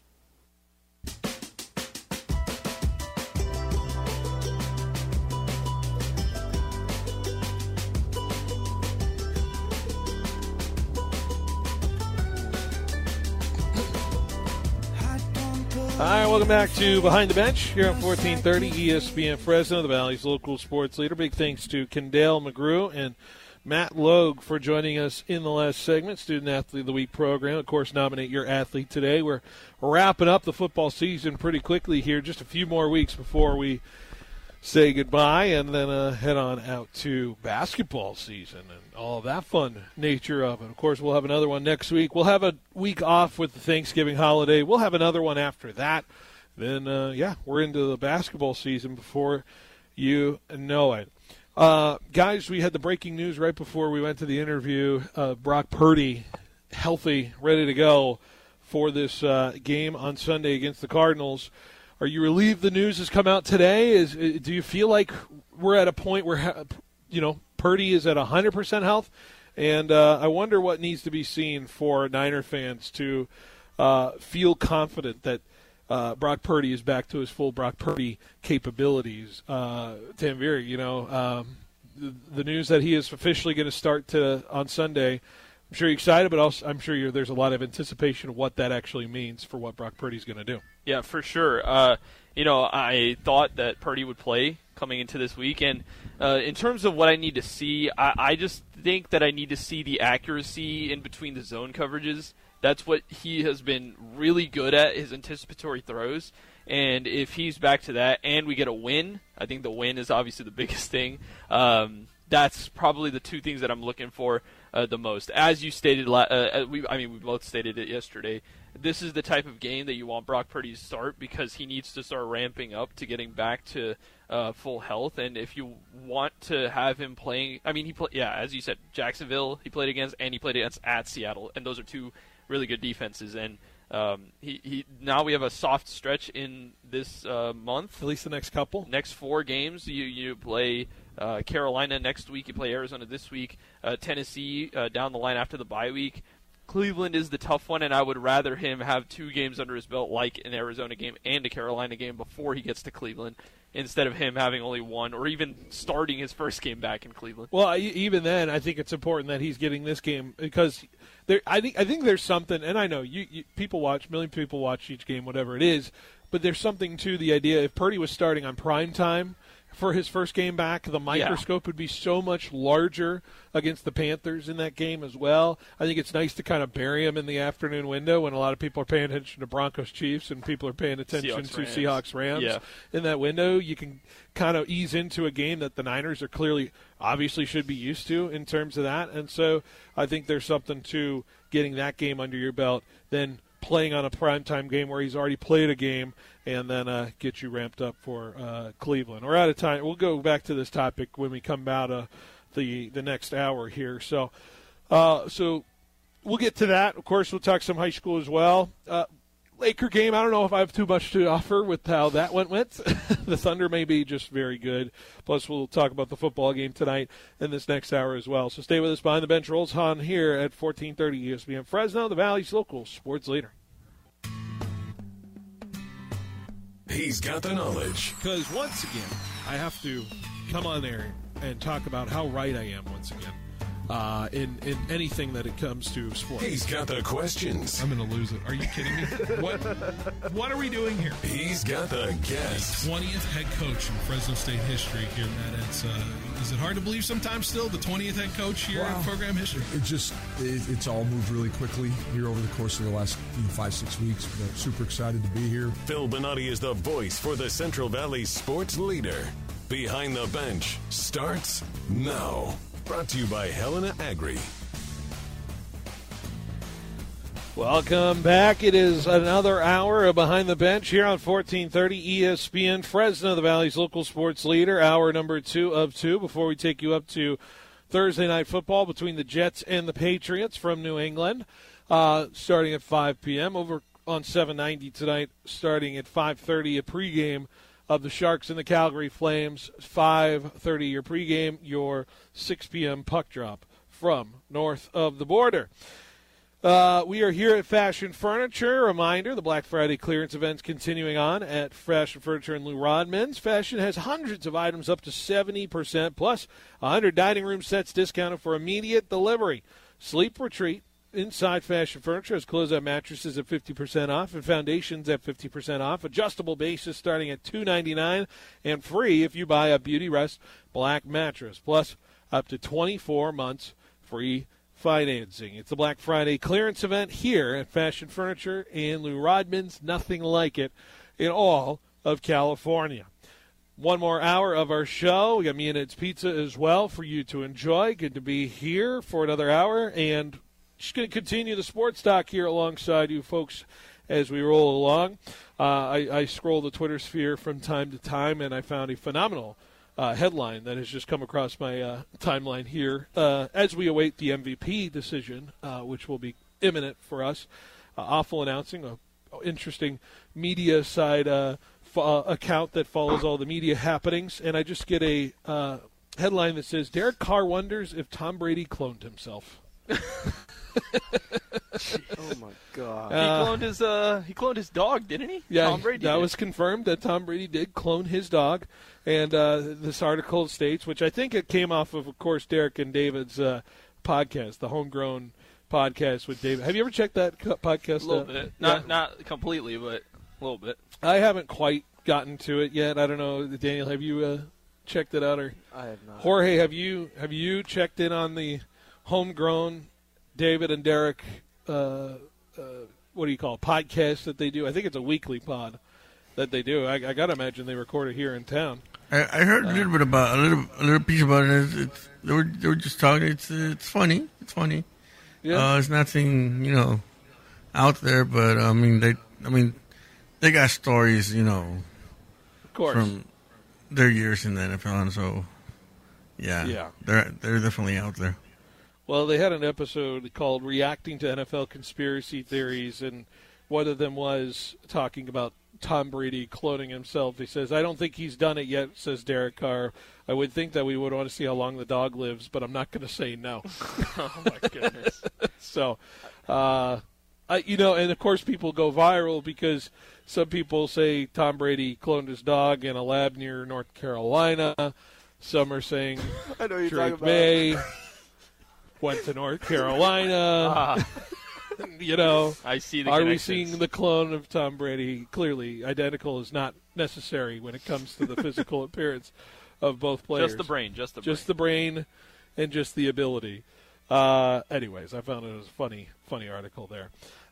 All right, welcome back to Behind the Bench here on 1430 ESPN Fresno, the Valley's local sports leader. Big thanks to Kendall McGrew and Matt Logue for joining us in the last segment, Student Athlete of the Week program. Of course, nominate your athlete today. We're wrapping up the football season pretty quickly here, just a few more weeks before we say goodbye and then head on out to basketball season and all of that fun nature of it. Of course, we'll have another one next week. We'll have a week off with the Thanksgiving holiday. We'll have another one after that. Then, we're into the basketball season before you know it. Guys, we had the breaking news right before we went to the interview. Brock Purdy, healthy, ready to go for this game on Sunday against the Cardinals. Are you relieved the news has come out today? Do you feel like we're at a point where, Purdy is at 100% health? And I wonder what needs to be seen for Niner fans to feel confident that Brock Purdy is back to his full Brock Purdy capabilities. Tanvir, the news that he is officially going to start on Sunday, I'm sure you're excited, but also I'm sure there's a lot of anticipation of what that actually means for what Brock Purdy's going to do. Yeah, for sure. I thought that Purdy would play coming into this week, and in terms of what I need to see, I just think that I need to see the accuracy in between the zone coverages. That's what he has been really good at, his anticipatory throws. And if he's back to that and we get a win, I think the win is obviously the biggest thing. That's probably the two things that I'm looking for the most. As you stated, we both stated it yesterday, this is the type of game that you want Brock Purdy to start because he needs to start ramping up to getting back to full health. And if you want to have him playing, as you said, Jacksonville he played against, and he played against at Seattle, and those are two really good defenses. And he now we have a soft stretch in this month. At least the next couple. Next 4 games, you play Carolina next week, you play Arizona this week, Tennessee down the line after the bye week. Cleveland is the tough one, and I would rather him have 2 games under his belt, like an Arizona game and a Carolina game, before he gets to Cleveland, instead of him having only one, or even starting his first game back in Cleveland. Well, even then, I think it's important that he's getting this game because I think there's something, and I know people watch, million people watch each game, whatever it is, but there's something to the idea. If Purdy was starting on prime time for his first game back, the microscope would be so much larger against the Panthers in that game as well. I think it's nice to kind of bury him in the afternoon window when a lot of people are paying attention to Broncos-Chiefs and people are paying attention to Seahawks-Rams. Yeah. In that window, you can kind of ease into a game that the Niners are obviously should be used to in terms of that. And so I think there's something to getting that game under your belt, then playing on a primetime game where he's already played a game, and then get you ramped up for Cleveland. We're out of time. We'll go back to this topic when we come out of the next hour here. So we'll get to that. Of course, we'll talk some high school as well. Laker game, I don't know if I have too much to offer with how that went. The Thunder may be just very good. Plus, we'll talk about the football game tonight in this next hour as well. So stay with us. Behind the Bench rolls on here at 1430 ESPN Fresno, the Valley's local sports leader. He's got the knowledge. Because once again, I have to come on there and talk about how right I am once again in anything that it comes to sports. He's got the questions. I'm going to lose it. Are you kidding me? What are we doing here? He's got the guests. 20th head coach in Fresno State history here, Matt. Is it hard to believe sometimes still the 20th head coach here in program history? It's all moved really quickly here over the course of the last 5-6 weeks. But super excited to be here. Phil Bonatti is the voice for the Central Valley sports leader. Behind the Bench starts now. Brought to you by Helena Agri. Welcome back. It is another hour of Behind the Bench here on 1430 ESPN Fresno, the Valley's local sports leader. Hour number 2 of 2 before we take you up to Thursday night football between the Jets and the Patriots from New England, starting at 5 p.m. Over on 790 tonight, starting at 5:30, a pregame of the Sharks and the Calgary Flames. 5:30 your pregame, your 6 p.m. puck drop from north of the border. We are here at Fashion Furniture. Reminder, the Black Friday clearance event's continuing on at Fashion Furniture in Lou Rodman's. Fashion has hundreds of items up to 70%, plus 100 dining room sets discounted for immediate delivery. Sleep Retreat inside Fashion Furniture has closeout mattresses at 50% off and foundations at 50% off. Adjustable bases starting at $299 and free if you buy a Beauty Rest Black mattress, plus up to 24 months free financing. It's the Black Friday clearance event here at Fashion Furniture in Lou Rodman's. Nothing like it in all of California. One more hour of our show. We got Me and It's Pizza as well for you to enjoy. Good to be here for another hour, and just going to continue the sports talk here alongside you folks as we roll along. I scroll the Twitter sphere from time to time, and I found a phenomenal headline that has just come across my timeline here as we await the MVP decision, which will be imminent for us. Awful announcing, interesting media side account that follows all the media happenings, and I just get a headline that says, Derek Carr wonders if Tom Brady cloned himself. Oh my God! He cloned his dog, didn't he? Yeah, Tom Brady that did. was confirmed that Tom Brady did clone his dog, and this article states, which I think it came off of course, Derek and David's podcast, the Homegrown podcast with David. Have you ever checked that podcast? A little bit, not completely, but a little bit. I haven't quite gotten to it yet. I don't know, Daniel. Have you checked it out, or I have not. Jorge? Have you checked in on the Homegrown David and Derek? What do you call it, podcast that they do? I think it's a weekly pod that they do. I gotta imagine they record it here in town. I heard a little bit about a little piece about it. They were just talking. It's funny. It's funny. Yeah. It's nothing out there, but they got stories Of course. from their years in the NFL, and so yeah, they're definitely out there. Well, they had an episode called Reacting to NFL Conspiracy Theories, and one of them was talking about Tom Brady cloning himself. He says, I don't think he's done it yet, says Derek Carr. I would think that we would want to see how long the dog lives, but I'm not going to say no. Oh, my goodness. So, and of course people go viral because some people say Tom Brady cloned his dog in a lab near North Carolina. Some are saying I know you're Drake talking about. May went to North Carolina. I see the Are we connections. seeing the clone of Tom Brady? Clearly, identical is not necessary when it comes to the physical appearance of both players. Just the brain. Just the brain and just the ability. Anyways, I found it was a funny article there.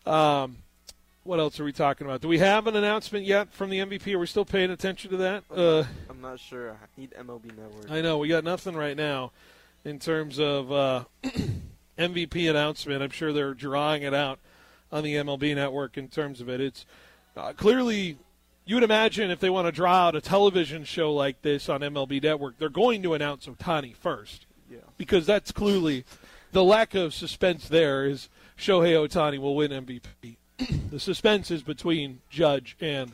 What else are we talking about? Do we have an announcement yet from the MVP? Are we still paying attention to that? I'm not sure. I need MLB Network. I know. We got nothing right now in terms of MVP announcement. I'm sure they're drawing it out on the MLB Network in terms of it. It's clearly, you would imagine if they want to draw out a television show like this on MLB Network, they're going to announce Ohtani first. Yeah. Because that's clearly the lack of suspense there is Shohei Ohtani will win MVP. The suspense is between Judge and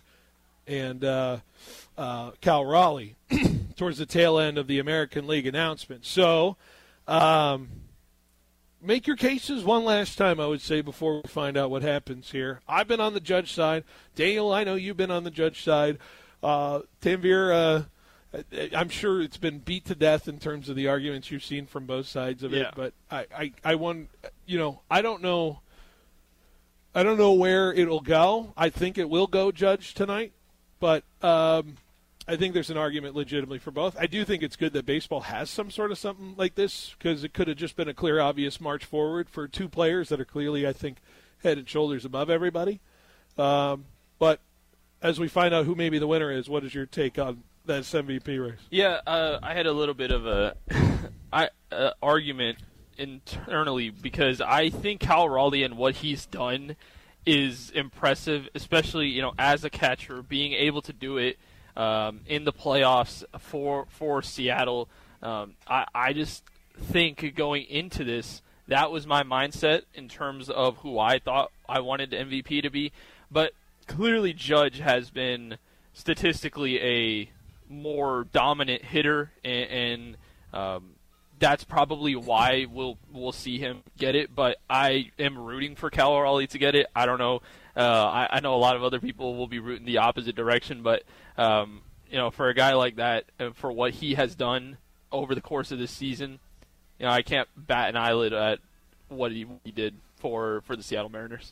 Cal Raleigh towards the tail end of the American League announcement. So, make your cases one last time, I would say, before we find out what happens here. I've been on the Judge side. Daniel, I know you've been on the Judge side. Tanvir, I'm sure it's been beat to death in terms of the arguments you've seen from both sides of it. But I don't know. I don't know where it'll go. I think it will go Judge tonight, but I think there's an argument legitimately for both. I do think it's good that baseball has some sort of something like this because it could have just been a clear, obvious march forward for two players that are clearly, I think, head and shoulders above everybody. But as we find out who maybe the winner is, what is your take on that MVP race? Yeah, I had a little bit of a argument internally because I think Cal Raleigh and what he's done is impressive, especially as a catcher, being able to do it in the playoffs for Seattle. I just think going into this, that was my mindset in terms of who I thought I wanted the MVP to be. But clearly Judge has been statistically a more dominant hitter, and that's probably why we'll see him get it. But I am rooting for Cal Raleigh to get it. I don't know. I know a lot of other people will be rooting the opposite direction, but for a guy like that, for what he has done over the course of this season, I can't bat an eyelid at what he did for the Seattle Mariners.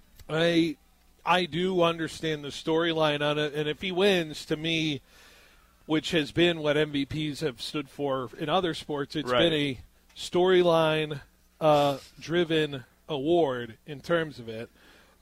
I do understand the storyline on it, and if he wins, to me, which has been what MVPs have stood for in other sports, it's been a storyline driven award in terms of it.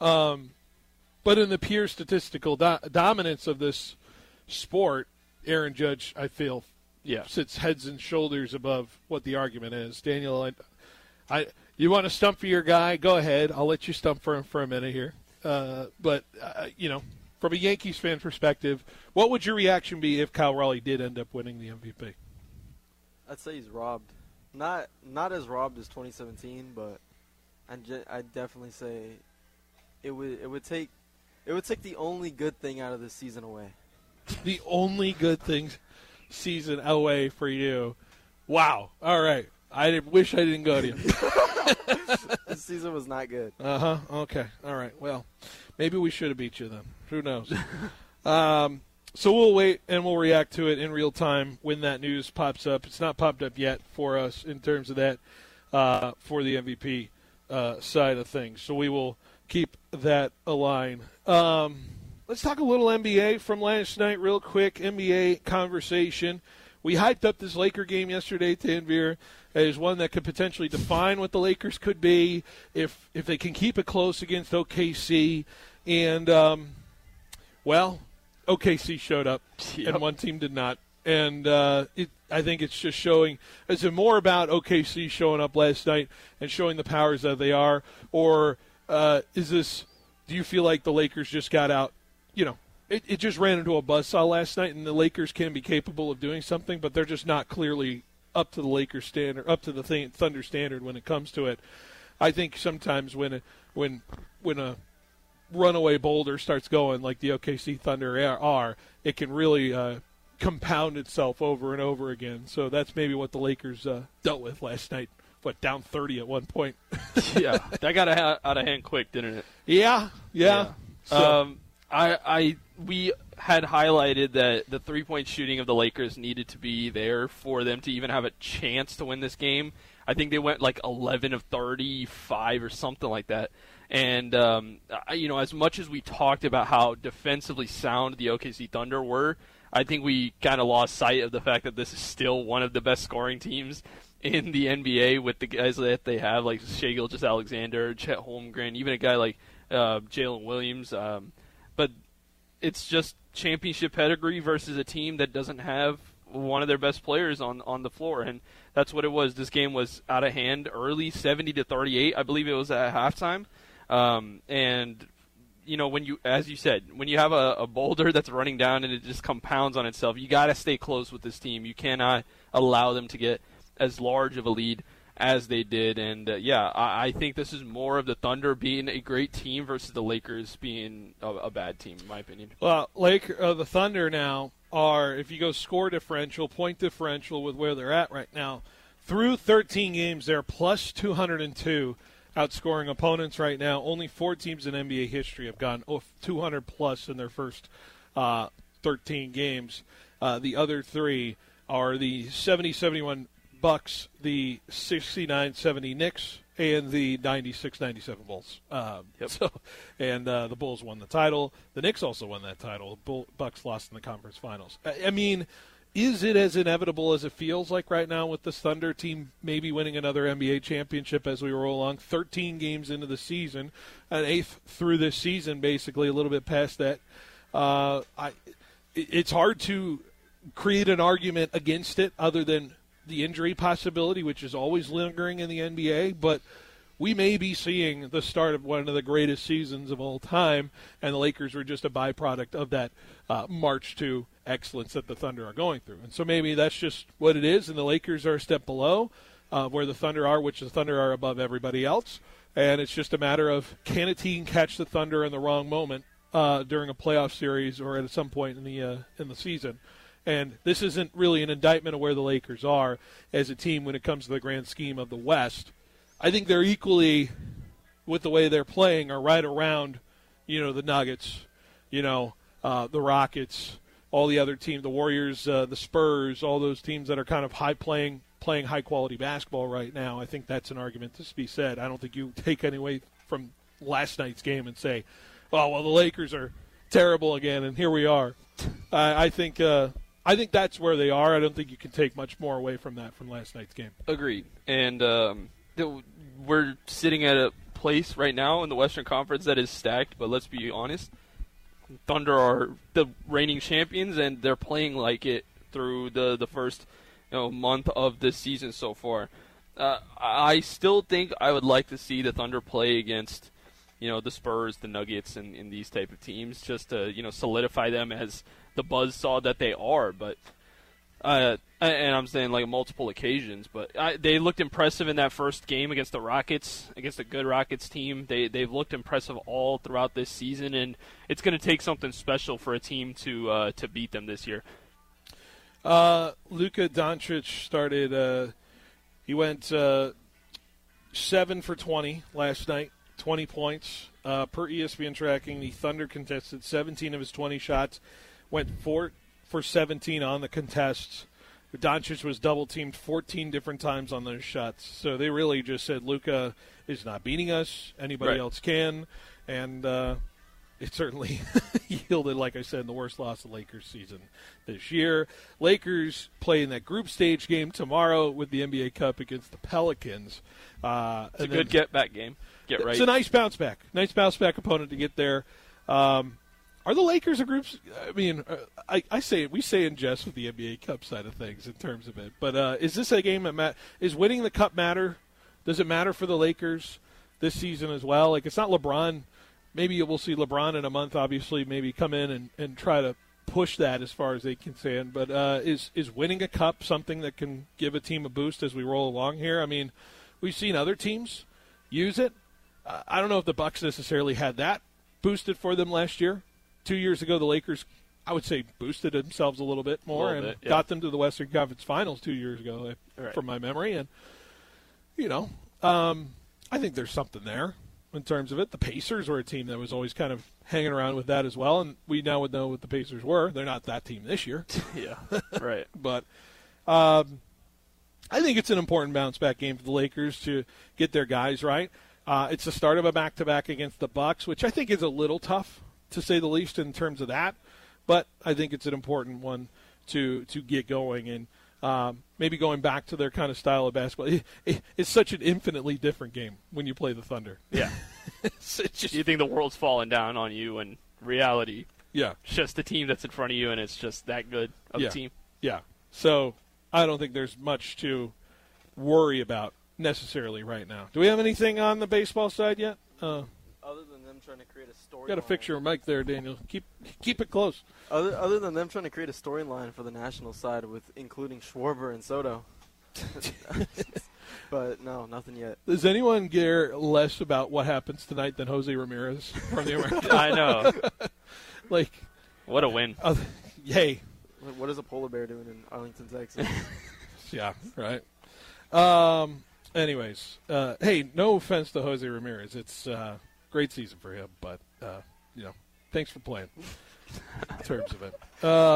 But in the pure statistical dominance of this sport, Aaron Judge, I feel, sits heads and shoulders above what the argument is. Daniel, you want to stump for your guy? Go ahead. I'll let you stump for him for a minute here. But from a Yankees fan perspective, what would your reaction be if Cal Raleigh did end up winning the MVP? I'd say he's robbed. Not as robbed as 2017, but I'd definitely say it would take the only good thing out of this season away. The only good things season away for you. Wow. All right. I wish I didn't go to you. This season was not good. Uh-huh. Okay. All right. Well, maybe we should have beat you then. Who knows? So we'll wait and we'll react to it in real time when that news pops up. It's not popped up yet for us in terms of that for the MVP side of things. So we will keep that aligned. Let's talk a little NBA from last night real quick. NBA conversation. We hyped up this Laker game yesterday, Tanvir, as one that could potentially define what the Lakers could be if they can keep it close against OKC. And, OKC showed up, and one team did not. And I think it's just showing – is it more about OKC showing up last night and showing the powers that they are? Or is this – do you feel like the Lakers just got out – it just ran into a buzzsaw last night, and the Lakers can be capable of doing something, but they're just not clearly up to the Lakers standard, up to the Thunder standard when it comes to it. I think sometimes when a runaway boulder starts going like the OKC Thunder are, it can really compound itself over and over again. So that's maybe what the Lakers dealt with last night. Down 30 at one point. Yeah, that got out of hand quick, didn't it? Yeah. So, we had highlighted that the three-point shooting of the Lakers needed to be there for them to even have a chance to win this game. I think they went like 11 of 35 or something like that. And, as much as we talked about how defensively sound the OKC Thunder were, I think we kind of lost sight of the fact that this is still one of the best scoring teams in the NBA with the guys that they have, like Shai Gilgeous-Alexander, Chet Holmgren, even a guy like Jalen Williams. But it's just championship pedigree versus a team that doesn't have one of their best players on the floor, and that's what it was. This game was out of hand early, 70-38. I believe it was at halftime. And when you, as you said, when you have a boulder that's running down and it just compounds on itself, you got to stay close with this team. You cannot allow them to get as large of a lead as they did. And, I think this is more of the Thunder being a great team versus the Lakers being a bad team, in my opinion. Well, the Thunder now are, if you go score differential, point differential with where they're at right now, through 13 games, they're plus 202, outscoring opponents right now. Only 4 teams in NBA history have gone 200-plus in their first 13 games. The other 3 are the 70-71 Bucks, the 69-70 Knicks, and the 96-97 Bulls. The Bulls won the title. The Knicks also won that title. Bucks lost in the conference finals. I mean, is it as inevitable as it feels like right now with this Thunder team maybe winning another NBA championship as we roll along? 13 games into the season, an 8th through this season, basically a little bit past that. It's hard to create an argument against it other than the injury possibility, which is always lingering in the NBA, but we may be seeing the start of one of the greatest seasons of all time, and the Lakers are just a byproduct of that march to excellence that the Thunder are going through. And so maybe that's just what it is, and the Lakers are a step below where the Thunder are, which the Thunder are above everybody else, and it's just a matter of can a team catch the Thunder in the wrong moment during a playoff series or at some point in the season. And this isn't really an indictment of where the Lakers are as a team when it comes to the grand scheme of the West. I think they're equally, with the way they're playing, are right around, the Nuggets, the Rockets, all the other teams, the Warriors, the Spurs, all those teams that are kind of playing high-quality basketball right now. I think that's an argument to be said. I don't think you take any away from last night's game and say, the Lakers are terrible again, and here we are. I think that's where they are. I don't think you can take much more away from that from last night's game. Agreed. And we're sitting at a place right now in the Western Conference that is stacked, but let's be honest. Thunder are the reigning champions, and they're playing like it through the first month of this season so far. I still think I would like to see the Thunder play against the Spurs, the Nuggets, and these type of teams just to solidify them as the buzzsaw that they are. But And I'm saying like multiple occasions, but they looked impressive in that first game against the Rockets, against a good Rockets team. They've looked impressive all throughout this season, and it's going to take something special for a team to beat them this year. Luka Doncic started. He went 7 for 20 last night, 20 points. Per ESPN tracking, the Thunder contested 17 of his 20 shots, went 4 for 17 on the contests. Doncic was double-teamed 14 different times on those shots. So they really just said, Luka is not beating us. Anybody else can. And it certainly yielded, like I said, in the worst loss of the Lakers season this year. Lakers play in that group stage game tomorrow with the NBA Cup against the Pelicans. It's a good get-back game. Get right. It's a nice bounce-back. Nice bounce-back opponent to get there. Are the Lakers a group? I mean, I say we say in jest with the NBA Cup side of things in terms of it. But is this a game that is winning the Cup matter? Does it matter for the Lakers this season as well? Like, it's not LeBron. Maybe we'll see LeBron in a month, obviously, maybe come in and try to push that as far as they can stand. But is winning a Cup something that can give a team a boost as we roll along here? I mean, we've seen other teams use it. I don't know if the Bucks necessarily had that boosted for them last year. 2 years ago, the Lakers, I would say, boosted themselves a little bit more got them to the Western Conference Finals 2 years ago, from my memory. And, I think there's something there in terms of it. The Pacers were a team that was always kind of hanging around with that as well, and we now would know what the Pacers were. They're not that team this year. Yeah, right. But I think it's an important bounce-back game for the Lakers to get their guys right. It's the start of a back-to-back against the Bucks, which I think is a little tough, to say the least, in terms of that. But I think it's an important one to get going. And maybe going back to their kind of style of basketball. It's such an infinitely different game when you play the Thunder. Yeah. it's just, you think the world's falling down on you, and reality, yeah, it's just the team that's in front of you, and it's just that good of a team. Yeah. So I don't think there's much to worry about necessarily right now. Do we have anything on the baseball side yet? Other than them trying to create a storyline. Got to fix your mic there, Daniel. Keep it close. Other than them trying to create a storyline for the national side with including Schwarber and Soto. But no, nothing yet. Does anyone care less about what happens tonight than Jose Ramirez from the Americans? I know. Like, what a win. Yay. What is a polar bear doing in Arlington, Texas? Yeah, right. Anyways, hey, no offense to Jose Ramirez. It's great season for him, but, thanks for playing in terms of it.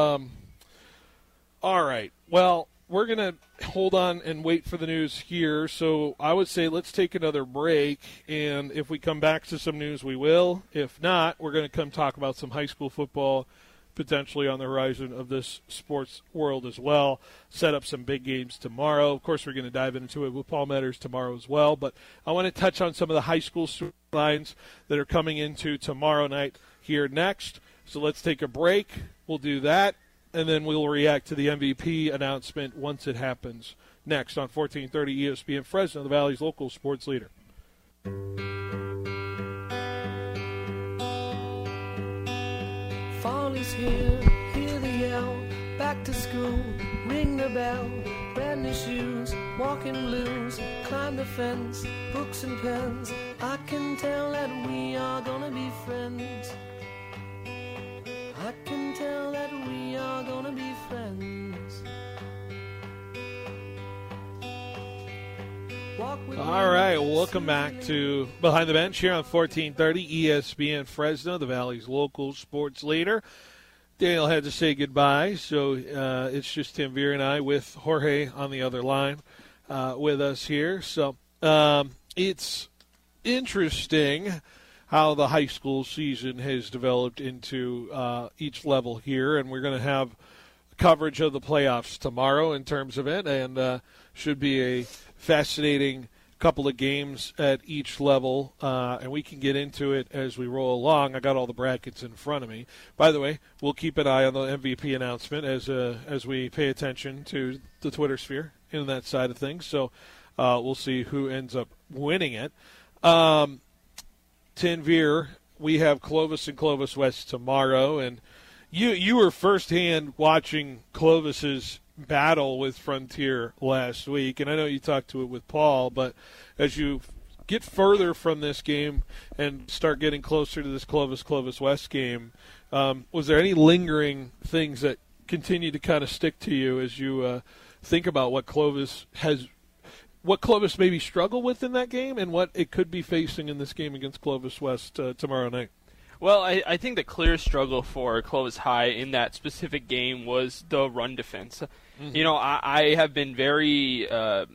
All right. Well, we're going to hold on and wait for the news here. So I would say let's take another break, and if we come back to some news, we will. If not, we're going to come talk about some high school football potentially on the horizon of this sports world as well. Set up some big games tomorrow. Of course, we're going to dive into it with Paul Metters tomorrow as well. But I want to touch on some of the high school storylines that are coming into tomorrow night here next. So let's take a break. We'll do that, and then we'll react to the MVP announcement once it happens next on 1430 ESPN Fresno, the Valley's local sports leader. Fall is here, hear the yell, back to school, ring the bell, brand new shoes, walking blues, climb the fence, books and pens, I can tell that we are gonna be friends. I can tell that we are gonna be friends. All right, welcome back to Behind the Bench here on 1430 ESPN Fresno, the Valley's local sports leader. Daniel had to say goodbye, so it's just Tim Veer and I with Jorge on the other line with us here. So it's interesting how the high school season has developed into each level here, and we're going to have coverage of the playoffs tomorrow in terms of it, and should be a fascinating couple of games at each level, and we can get into it as we roll along. I got all the brackets in front of me. By the way, we'll keep an eye on the MVP announcement as we pay attention to the Twitter sphere in that side of things. So we'll see who ends up winning it. Tinveer, we have Clovis and Clovis West tomorrow, and you were firsthand watching Clovis's battle with Frontier last week, and I know you talked to it with Paul, but as you get further from this game and start getting closer to this Clovis West game, was there any lingering things that continue to kind of stick to you as you think about what Clovis maybe struggled with in that game and what it could be facing in this game against Clovis West tomorrow night? Well, I think the clear struggle for Clovis High in that specific game was the run defense. Mm-hmm. You know, I have been very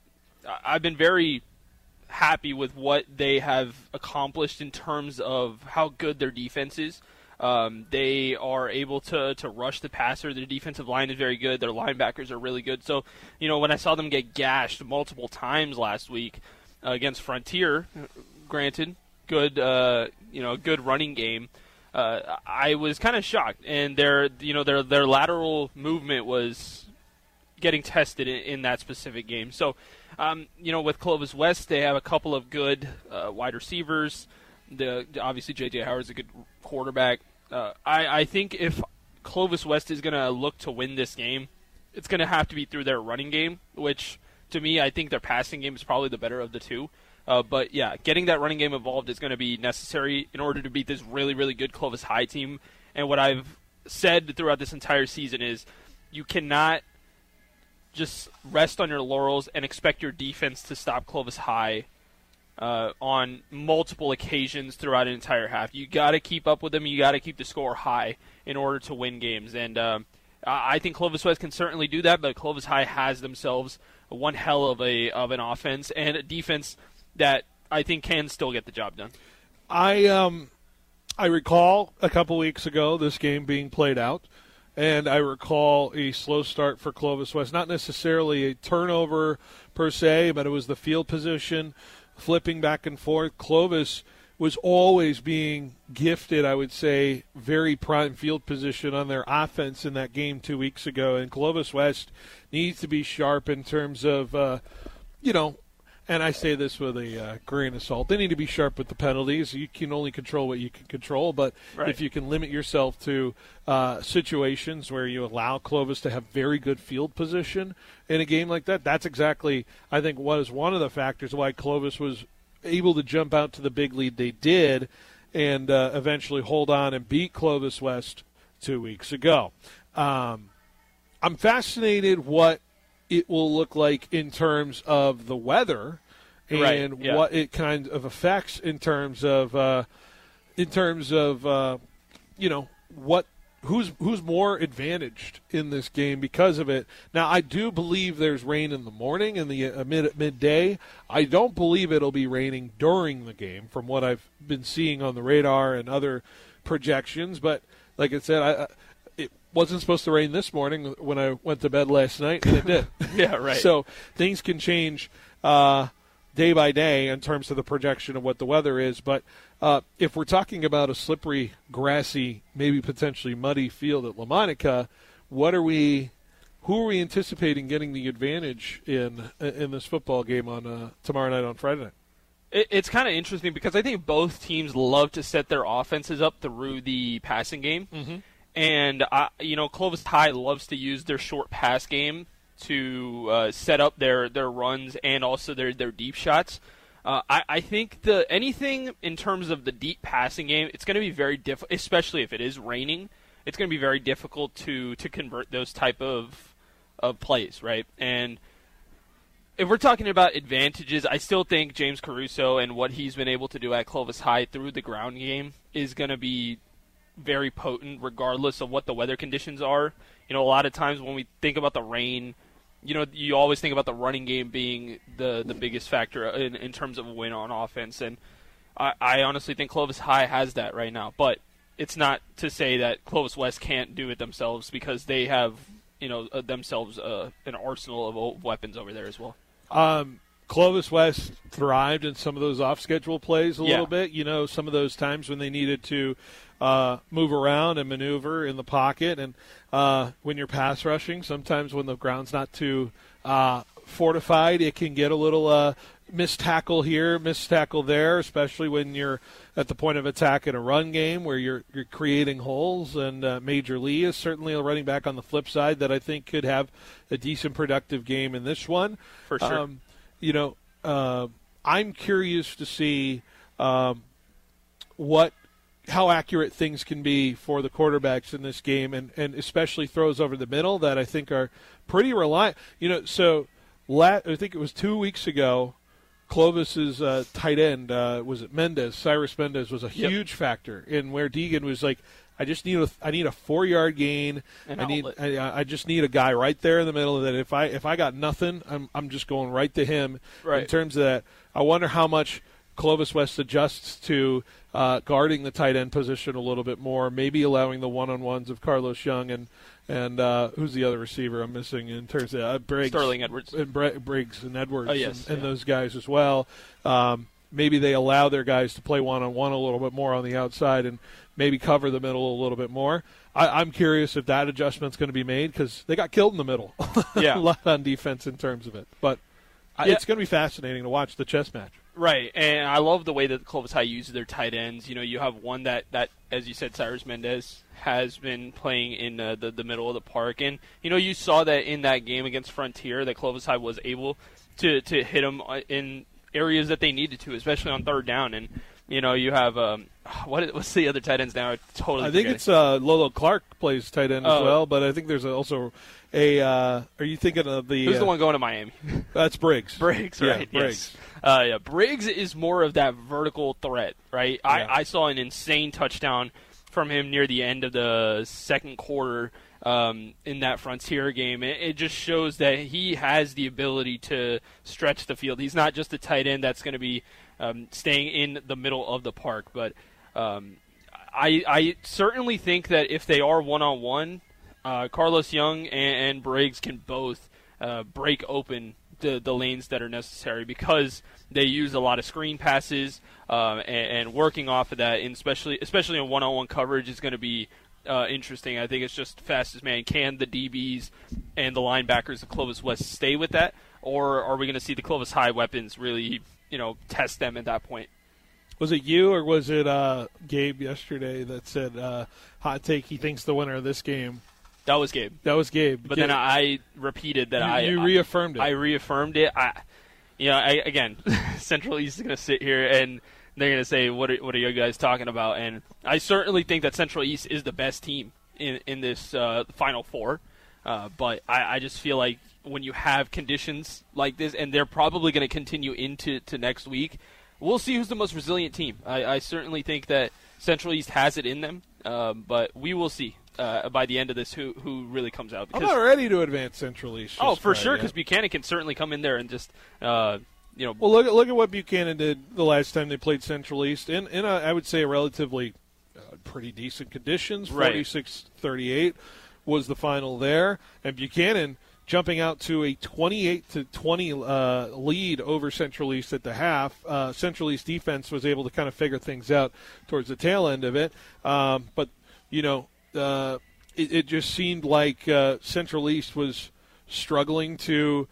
happy with what they have accomplished in terms of how good their defense is. They are able to rush the passer. Their defensive line is very good. Their linebackers are really good. So, you know, when I saw them get gashed multiple times last week against Frontier, granted, good running game, I was kind of shocked. And their lateral movement was getting tested in that specific game. So, with Clovis West, they have a couple of good wide receivers. Obviously, J.J. Howard's a good quarterback. I think if Clovis West is going to look to win this game, it's going to have to be through their running game, which, to me, I think their passing game is probably the better of the two. But, yeah, getting that running game involved is going to be necessary in order to beat this really, really good Clovis High team. And what I've said throughout this entire season is you cannot just rest on your laurels and expect your defense to stop Clovis High on multiple occasions throughout an entire half. You got to keep up with them. You got to keep the score high in order to win games. And I think Clovis West can certainly do that, but Clovis High has themselves one hell of an offense and a defense that I think can still get the job done. I recall a couple weeks ago this game being played out, and I recall a slow start for Clovis West. Not necessarily a turnover per se, but it was the field position, flipping back and forth. Clovis was always being gifted, I would say, very prime field position on their offense in that game 2 weeks ago. And Clovis West needs to be sharp in terms of, and I say this with a grain of salt, they need to be sharp with the penalties. You can only control what you can control, but right. If you can limit yourself to situations where you allow Clovis to have very good field position in a game like that, that's exactly, I think, was one of the factors why Clovis was able to jump out to the big lead they did and eventually hold on and beat Clovis West 2 weeks ago. I'm fascinated what it will look like in terms of the weather and what it kind of affects in terms of who's more advantaged in this game because of it. Now, I do believe there's rain in the morning and the midday. I don't believe it'll be raining during the game from what I've been seeing on the radar and other projections. But like I said, it wasn't supposed to rain this morning when I went to bed last night, and it did. Yeah, right. So things can change day by day in terms of the projection of what the weather is. But if we're talking about a slippery, grassy, maybe potentially muddy field at La Monica, who are we anticipating getting the advantage in this football game on tomorrow night on Friday night? It's kind of interesting because I think both teams love to set their offenses up through the passing game. Mm-hmm. And, Clovis High loves to use their short pass game to set up their runs and also their deep shots. I think anything in terms of the deep passing game, it's going to be very difficult, especially if it is raining. It's going to be very difficult to convert those type of plays, right? And if we're talking about advantages, I still think James Caruso and what he's been able to do at Clovis High through the ground game is going to be very potent regardless of what the weather conditions are. A lot of times when we think about the rain, you always think about the running game being the biggest factor in terms of a win on offense. And I honestly think Clovis High has that right now. But it's not to say that Clovis West can't do it themselves because they have, themselves an arsenal of weapons over there as well. Clovis West thrived in some of those off-schedule plays a little bit. Some of those times when they needed to move around and maneuver in the pocket. And when you're pass rushing, sometimes when the ground's not too fortified. It can get a little missed tackle here, missed tackle there, especially when you're at the point of attack in a run game where you're creating holes. And Major Lee is certainly a running back on the flip side that I think could have a decent productive game in this one. For sure. I'm curious to see how accurate things can be for the quarterbacks in this game, and especially throws over the middle that I think are pretty reliant. I think it was 2 weeks ago, Clovis's tight end, was it Mendez? Cyrus Mendez was a huge factor in where Deegan was like, I need a 4-yard gain. I just need a guy right there in the middle that if I got nothing, I'm just going right to him. Right. In terms of that, I wonder how much Clovis West adjusts to guarding the tight end position a little bit more, maybe allowing the one-on-ones of Carlos Young and who's the other receiver I'm missing in terms of Briggs, Sterling Edwards, and Briggs and Edwards, oh, yes, and those guys as well. Maybe they allow their guys to play one-on-one a little bit more on the outside and maybe cover the middle a little bit more. I'm curious if that adjustment's going to be made because they got killed in the middle a lot on defense in terms of it. But it's going to be fascinating to watch the chess match. Right, and I love the way that Clovis High uses their tight ends. You have one that, as you said, Cyrus Mendez has been playing in the middle of the park. And, you saw that in that game against Frontier that Clovis High was able to hit them in areas that they needed to, especially on third down. And, you have what's the other tight ends now? I think it's Lolo Clark plays tight end as well, but I think there's also are you thinking of the... Who's the one going to Miami? That's Briggs. Briggs, right? Yeah, Briggs. Yes. Briggs is more of that vertical threat, right? Yeah. I saw an insane touchdown from him near the end of the second quarter in that Frontier game. It just shows that he has the ability to stretch the field. He's not just a tight end that's going to be staying in the middle of the park. But I certainly think that if they are one-on-one, Carlos Young and Briggs can both break open the lanes that are necessary because they use a lot of screen passes and working off of that, and especially in one-on-one coverage is going to be interesting. I think it's just fastest man. Can the DBs and the linebackers of Clovis West stay with that, or are we going to see the Clovis High weapons really, test them at that point? Was it you or was it Gabe yesterday that said hot take? He thinks the winner of this game. That was Gabe. But then I repeated that. You reaffirmed it. I reaffirmed it. Again, Central East is going to sit here and they're going to say, "What are you guys talking about?" And I certainly think that Central East is the best team in this Final Four. But I just feel like when you have conditions like this, and they're probably going to continue into next week, we'll see who's the most resilient team. I certainly think that Central East has it in them, but we will see. By the end of this, who really comes out? I'm not ready to advance Central East. Oh, for sure, because Buchanan can certainly come in there and just, Well, look at what Buchanan did the last time they played Central East in I would say a relatively pretty decent conditions. 46-38 was the final there, and Buchanan jumping out to a 28-20 lead over Central East at the half. Central East defense was able to kind of figure things out towards the tail end of it, but it just seemed like Central East was struggling to,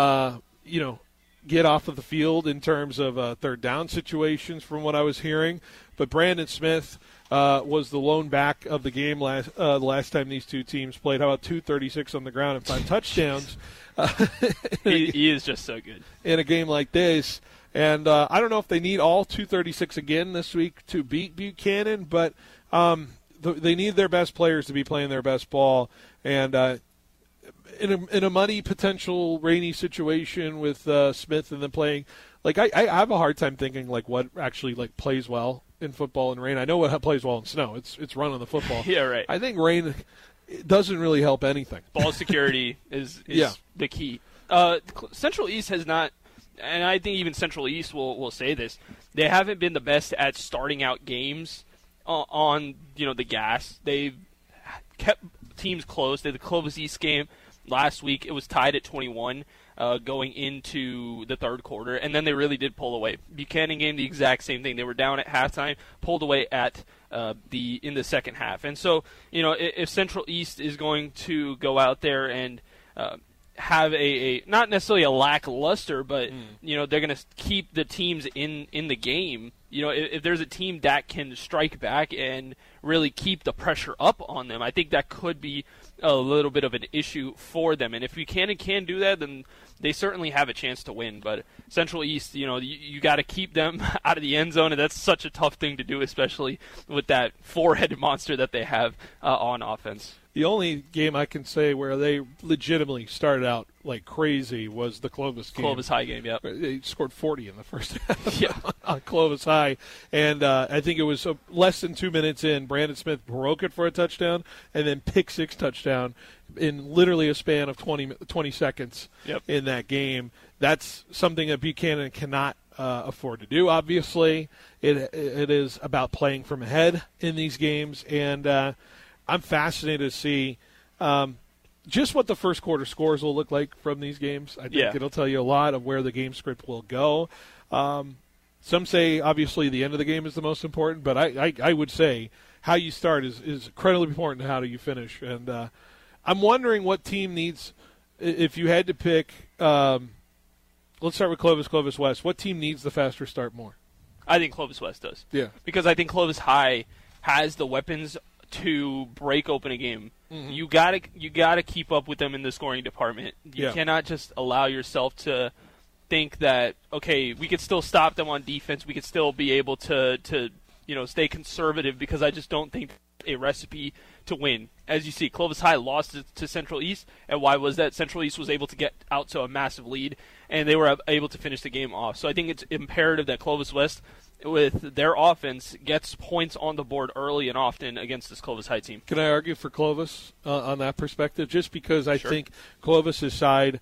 get off of the field in terms of third down situations from what I was hearing. But Brandon Smith was the lone back of the game the last time these two teams played. How about 236 on the ground and 5 touchdowns? He is just so good. In a game like this. And I don't know if they need all 236 again this week to beat Buchanan, but they need their best players to be playing their best ball. And in a muddy, potential rainy situation with Smith and them playing, like I have a hard time thinking like what actually like plays well in football in rain. I know what plays well in snow. It's running the football. Yeah, right. I think rain doesn't really help anything. Ball security is the key. Central East has not, and I think even Central East will say this, they haven't been the best at starting out games on the gas. They've kept teams close. They had the Clovis East game last week. It was tied at 21 going into the third quarter, and then they really did pull away. Buchanan game, the exact same thing. They were down at halftime, pulled away at in the second half. And so, if Central East is going to go out there and have a not necessarily a lackluster, but they're going to keep the teams in the game. If there's a team that can strike back and really keep the pressure up on them, I think that could be a little bit of an issue for them. And if we can do that, then they certainly have a chance to win. But Central East, you got to keep them out of the end zone, and that's such a tough thing to do, especially with that four-headed monster that they have on offense. The only game I can say where they legitimately started out like crazy was the Clovis game. Clovis High game, yeah. They scored 40 in the first half yeah. on Clovis High. And I think it was less than 2 minutes in, Brandon Smith broke it for a touchdown and then pick six touchdown in literally a span of 20 seconds in that game. That's something that Buchanan cannot afford to do, obviously. It is about playing from ahead in these games, and I'm fascinated to see just what the first quarter scores will look like from these games. I think it'll tell you a lot of where the game script will go. Some say, obviously, the end of the game is the most important, but I would say how you start is incredibly important to how do you finish. And I'm wondering what team needs, if you had to pick, let's start with Clovis West. What team needs the faster start more? I think Clovis West does. Yeah. Because I think Clovis High has the weapons to break open a game. Mm-hmm. You gotta keep up with them in the scoring department. You cannot just allow yourself to think that, okay, we could still stop them on defense. We could still be able to stay conservative, because I just don't think a recipe to win. As you see, Clovis High lost to Central East, and why was that? Central East was able to get out to a massive lead, and they were able to finish the game off. So I think it's imperative that Clovis West, with their offense, gets points on the board early and often against this Clovis High team. Can I argue for Clovis on that perspective? Just because I think Clovis' side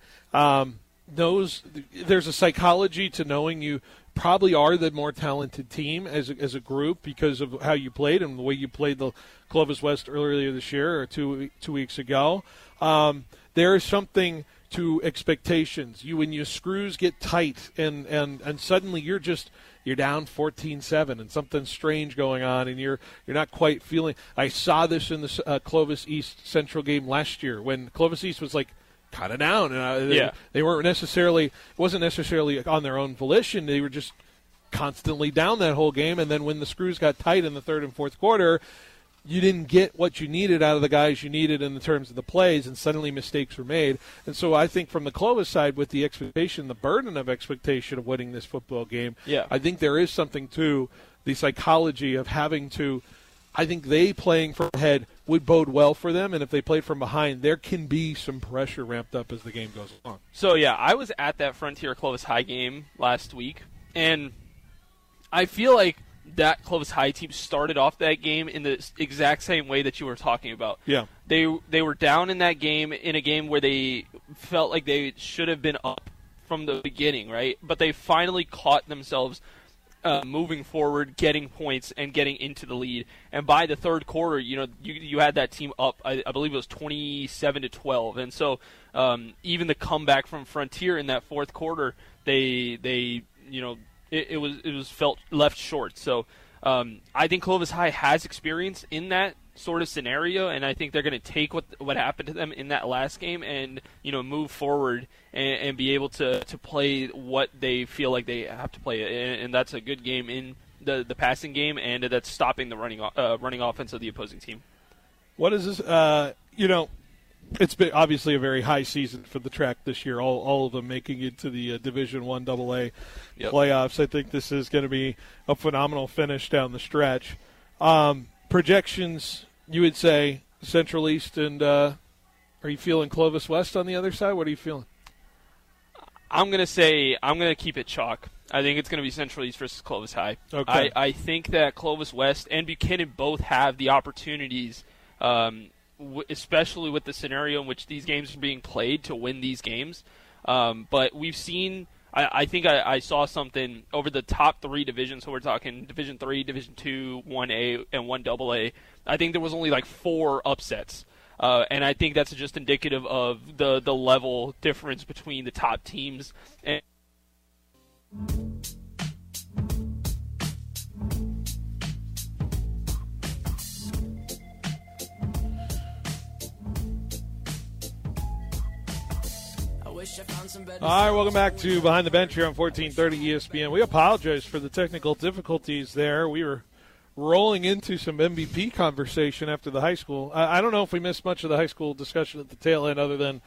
knows there's a psychology to knowing you probably are the more talented team as a group because of how you played and the way you played the Clovis West earlier this year or two weeks ago. There is something to expectations. When your screws get tight and suddenly you're down 14-7 and something strange going on and you're not quite feeling. I saw this in the Clovis East Central game last year when Clovis East was like kind of down, and they weren't necessarily. It wasn't necessarily on their own volition. They were just constantly down that whole game, and then when the screws got tight in the third and fourth quarter, you didn't get what you needed out of the guys you needed in the terms of the plays, and suddenly mistakes were made. And so I think from the Clovis side, with the expectation, the burden of expectation of winning this football game, I think there is something to the psychology of having to. I think they playing from ahead would bode well for them, and if they played from behind, there can be some pressure ramped up as the game goes along. So, I was at that Frontier Clovis High game last week, and I feel like that Clovis High team started off that game in the exact same way that you were talking about. Yeah. They were down in that game, in a game where they felt like they should have been up from the beginning, right? But they finally caught themselves moving forward, getting points, and getting into the lead. And by the third quarter, you had that team up. I believe it was 27-12. And so even the comeback from Frontier in that fourth quarter, it was felt left short. So I think Clovis High has experience in that sort of scenario, and I think they're going to take what happened to them in that last game and move forward and be able to play what they feel like they have to play, and that's a good game in the passing game, and that's stopping the running offense of the opposing team. What is this? It's been obviously a very high season for the track this year. All of them making it to the Division I AA playoffs. I think this is going to be a phenomenal finish down the stretch. Projections, you would say Central East, and are you feeling Clovis West on the other side? What are you feeling? I'm going to keep it chalk. I think it's going to be Central East versus Clovis High. Okay. I think that Clovis West and Buchanan both have the opportunities, especially with the scenario in which these games are being played, to win these games. But we've seen, I think I saw something over the top three divisions, so we're talking Division III, Division II, 1A, and 1AA. I think there was only like 4 upsets. And I think that's just indicative of the level difference between the top teams. And All right, welcome back to Behind the Bench here on 1430 ESPN. We apologize for the technical difficulties there. We were rolling into some MVP conversation after the high school. I don't know if we missed much of the high school discussion at the tail end other than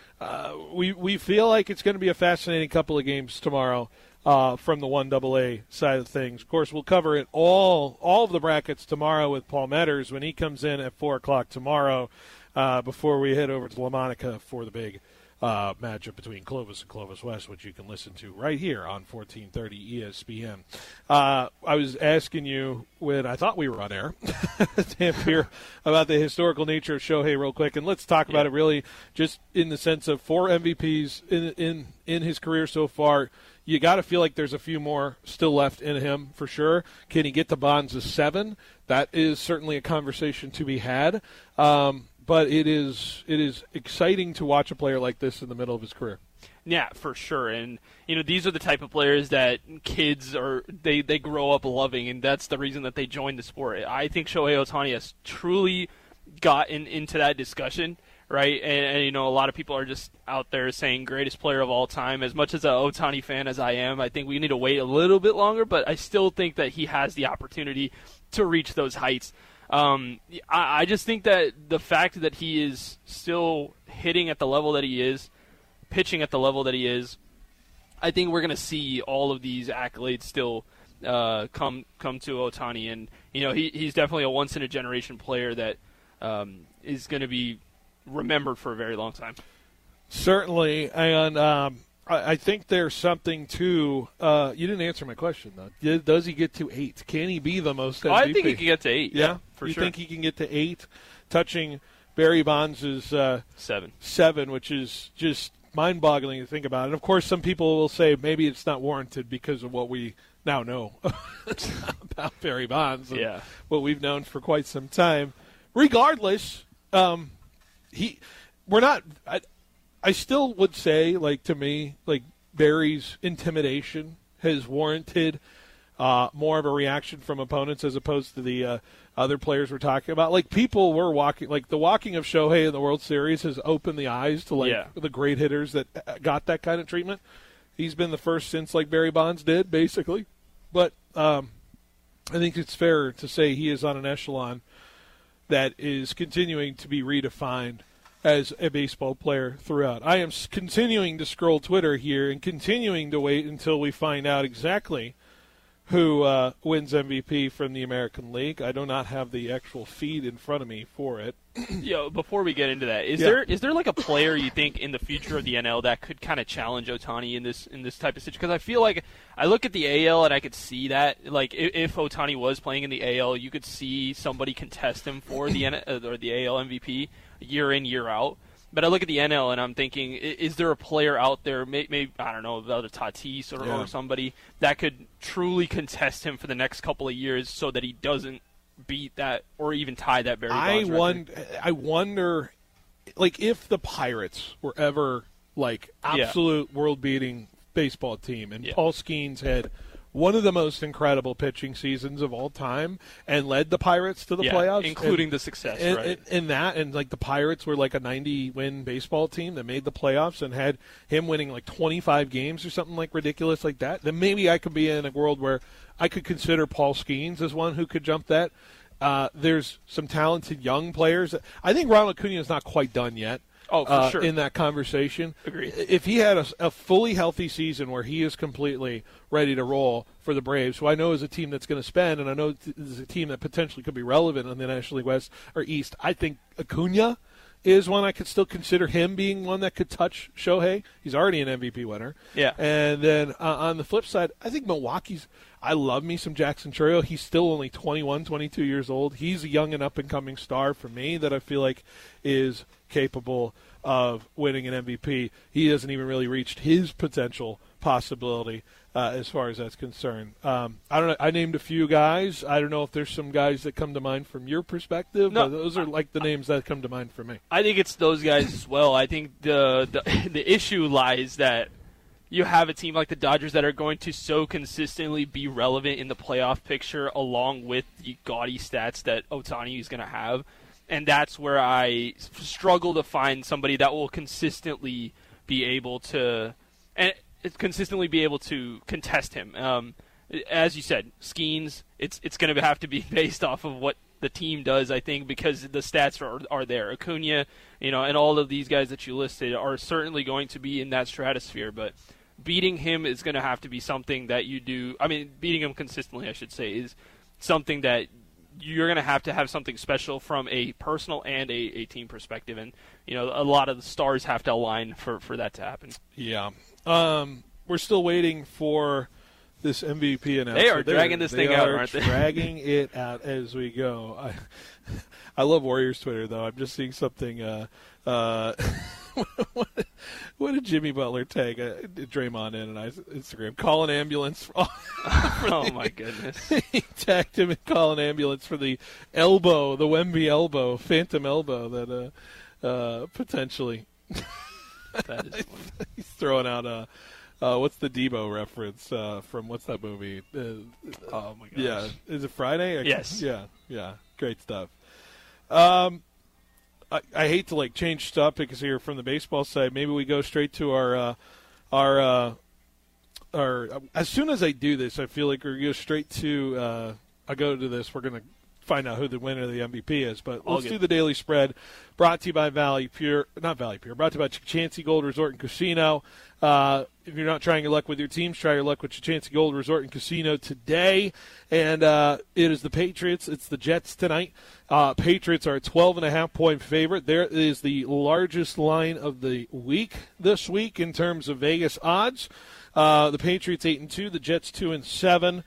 we feel like it's going to be a fascinating couple of games tomorrow from the 1AA side of things. Of course, we'll cover it all of the brackets tomorrow with Paul Metters when he comes in at 4 o'clock tomorrow before we head over to La Monica for the big matchup between Clovis and Clovis West, which you can listen to right here on 1430 ESPN. I was asking you when I thought we were on air, Dampier, about the historical nature of Shohei real quick, and let's talk about it really just in the sense of 4 MVPs in his career so far. You got to feel like there's a few more still left in him for sure. Can he get to Bonds' 7? That is certainly a conversation to be had. But it is exciting to watch a player like this in the middle of his career. Yeah, for sure. And, these are the type of players that kids they grow up loving, and that's the reason that they join the sport. I think Shohei Ohtani has truly gotten into that discussion, right? And a lot of people are just out there saying greatest player of all time. As much as an Ohtani fan as I am, I think we need to wait a little bit longer, but I still think that he has the opportunity to reach those heights. I just think that the fact that he is still hitting at the level that he is, pitching at the level that he is, I think we're going to see all of these accolades still come to Ohtani. And, he's definitely a once-in-a-generation player that is going to be remembered for a very long time. Certainly, and I think there's something to you didn't answer my question, though. Does he get to 8? Can he be the most MVP? I think he can get to 8. Yeah, for you sure. You think he can get to 8, touching Barry Bonds' 7, which is just mind-boggling to think about. And, of course, some people will say maybe it's not warranted because of what we now know about Barry Bonds and what we've known for quite some time. Regardless, we're not I still would say, to me, Barry's intimidation has warranted more of a reaction from opponents as opposed to the other players we're talking about. People were walking, the walking of Shohei in the World Series has opened the eyes to, the great hitters that got that kind of treatment. He's been the first since, Barry Bonds did, basically. But I think it's fair to say he is on an echelon that is continuing to be redefined as a baseball player throughout. I am continuing to scroll Twitter here and continuing to wait until we find out exactly who wins MVP from the American League. I do not have the actual feed in front of me for it. Before we get into that, is there a player you think in the future of the NL that could kind of challenge Ohtani in this type of situation? Because I feel like I look at the AL and I could see that, if Ohtani was playing in the AL, you could see somebody contest him for the or the AL MVP year in, year out. But I look at the NL and I'm thinking, is there a player out there, maybe I don't know, about a Tatis or somebody that could truly contest him for the next couple of years so that he doesn't beat that or even tie that Barry Bonds record? I wonder, if the Pirates were ever absolute world-beating baseball team, and Paul Skeens had one of the most incredible pitching seasons of all time and led the Pirates to the playoffs. Including the success, right? And the Pirates were a 90-win baseball team that made the playoffs and had him winning 25 games or something ridiculous like that. Then maybe I could be in a world where I could consider Paul Skeens as one who could jump that. There's some talented young players. I think Ronald Acuna is not quite done yet. Oh, for sure. In that conversation. Agreed. If he had a fully healthy season where he is completely ready to roll for the Braves, who I know is a team that's going to spend, and I know is a team that potentially could be relevant in the National League West or East, I think Acuna is one I could still consider him being one that could touch Shohei. He's already an MVP winner. Yeah. And then on the flip side, I think I love me some Jackson Chourio. He's still only 21, 22 years old. He's a young and up-and-coming star for me that I feel like is capable of winning an MVP. He hasn't even really reached his potential possibility as far as that's concerned. I don't know. I named a few guys. I don't know if there's some guys that come to mind from your perspective. No, but those are the names that come to mind for me. I think it's those guys as well. I think the issue lies that you have a team like the Dodgers that are going to so consistently be relevant in the playoff picture along with the gaudy stats that Ohtani is going to have. And that's where I struggle to find somebody that will consistently be able to and consistently be able to contest him. As you said, Skeens, it's going to have to be based off of what the team does, I think, because the stats are there. Acuna, and all of these guys that you listed are certainly going to be in that stratosphere, but beating him is going to have to be something that you do. I mean, beating him consistently, I should say, is something that you're going to have something special from a personal and a team perspective, and a lot of the stars have to align for that to happen. Yeah. We're still waiting for this MVP announcement. They are dragging this thing out, aren't they? Dragging it out as we go. I love Warriors Twitter, though. I'm just seeing something. What did Jimmy Butler tag Draymond in on Instagram? Call an ambulance. Oh, my goodness. He tagged him and call an ambulance for the elbow, the Wemby elbow, phantom elbow that potentially. That is funny. He's throwing out what's the Debo reference from what's that movie? Oh my gosh! Yeah, is it Friday? Yes. Yeah, great stuff. I hate to change topics here from the baseball side. Maybe we go straight to our. As soon as I do this, I feel like we're going to go straight to. I go to this. We're going to find out who the winner of the MVP is. But let's do the daily spread. Brought to you by Valley Pure. Not Valley Pure. Brought to you by Chancey Gold Resort and Casino. If you're not trying your luck with your teams, try your luck with Chancey Gold Resort and Casino today. And it is the Patriots. It's the Jets tonight. Patriots are a 12.5-point favorite. There is the largest line of the week this week in terms of Vegas odds. The Patriots 8-2, the Jets 2-7.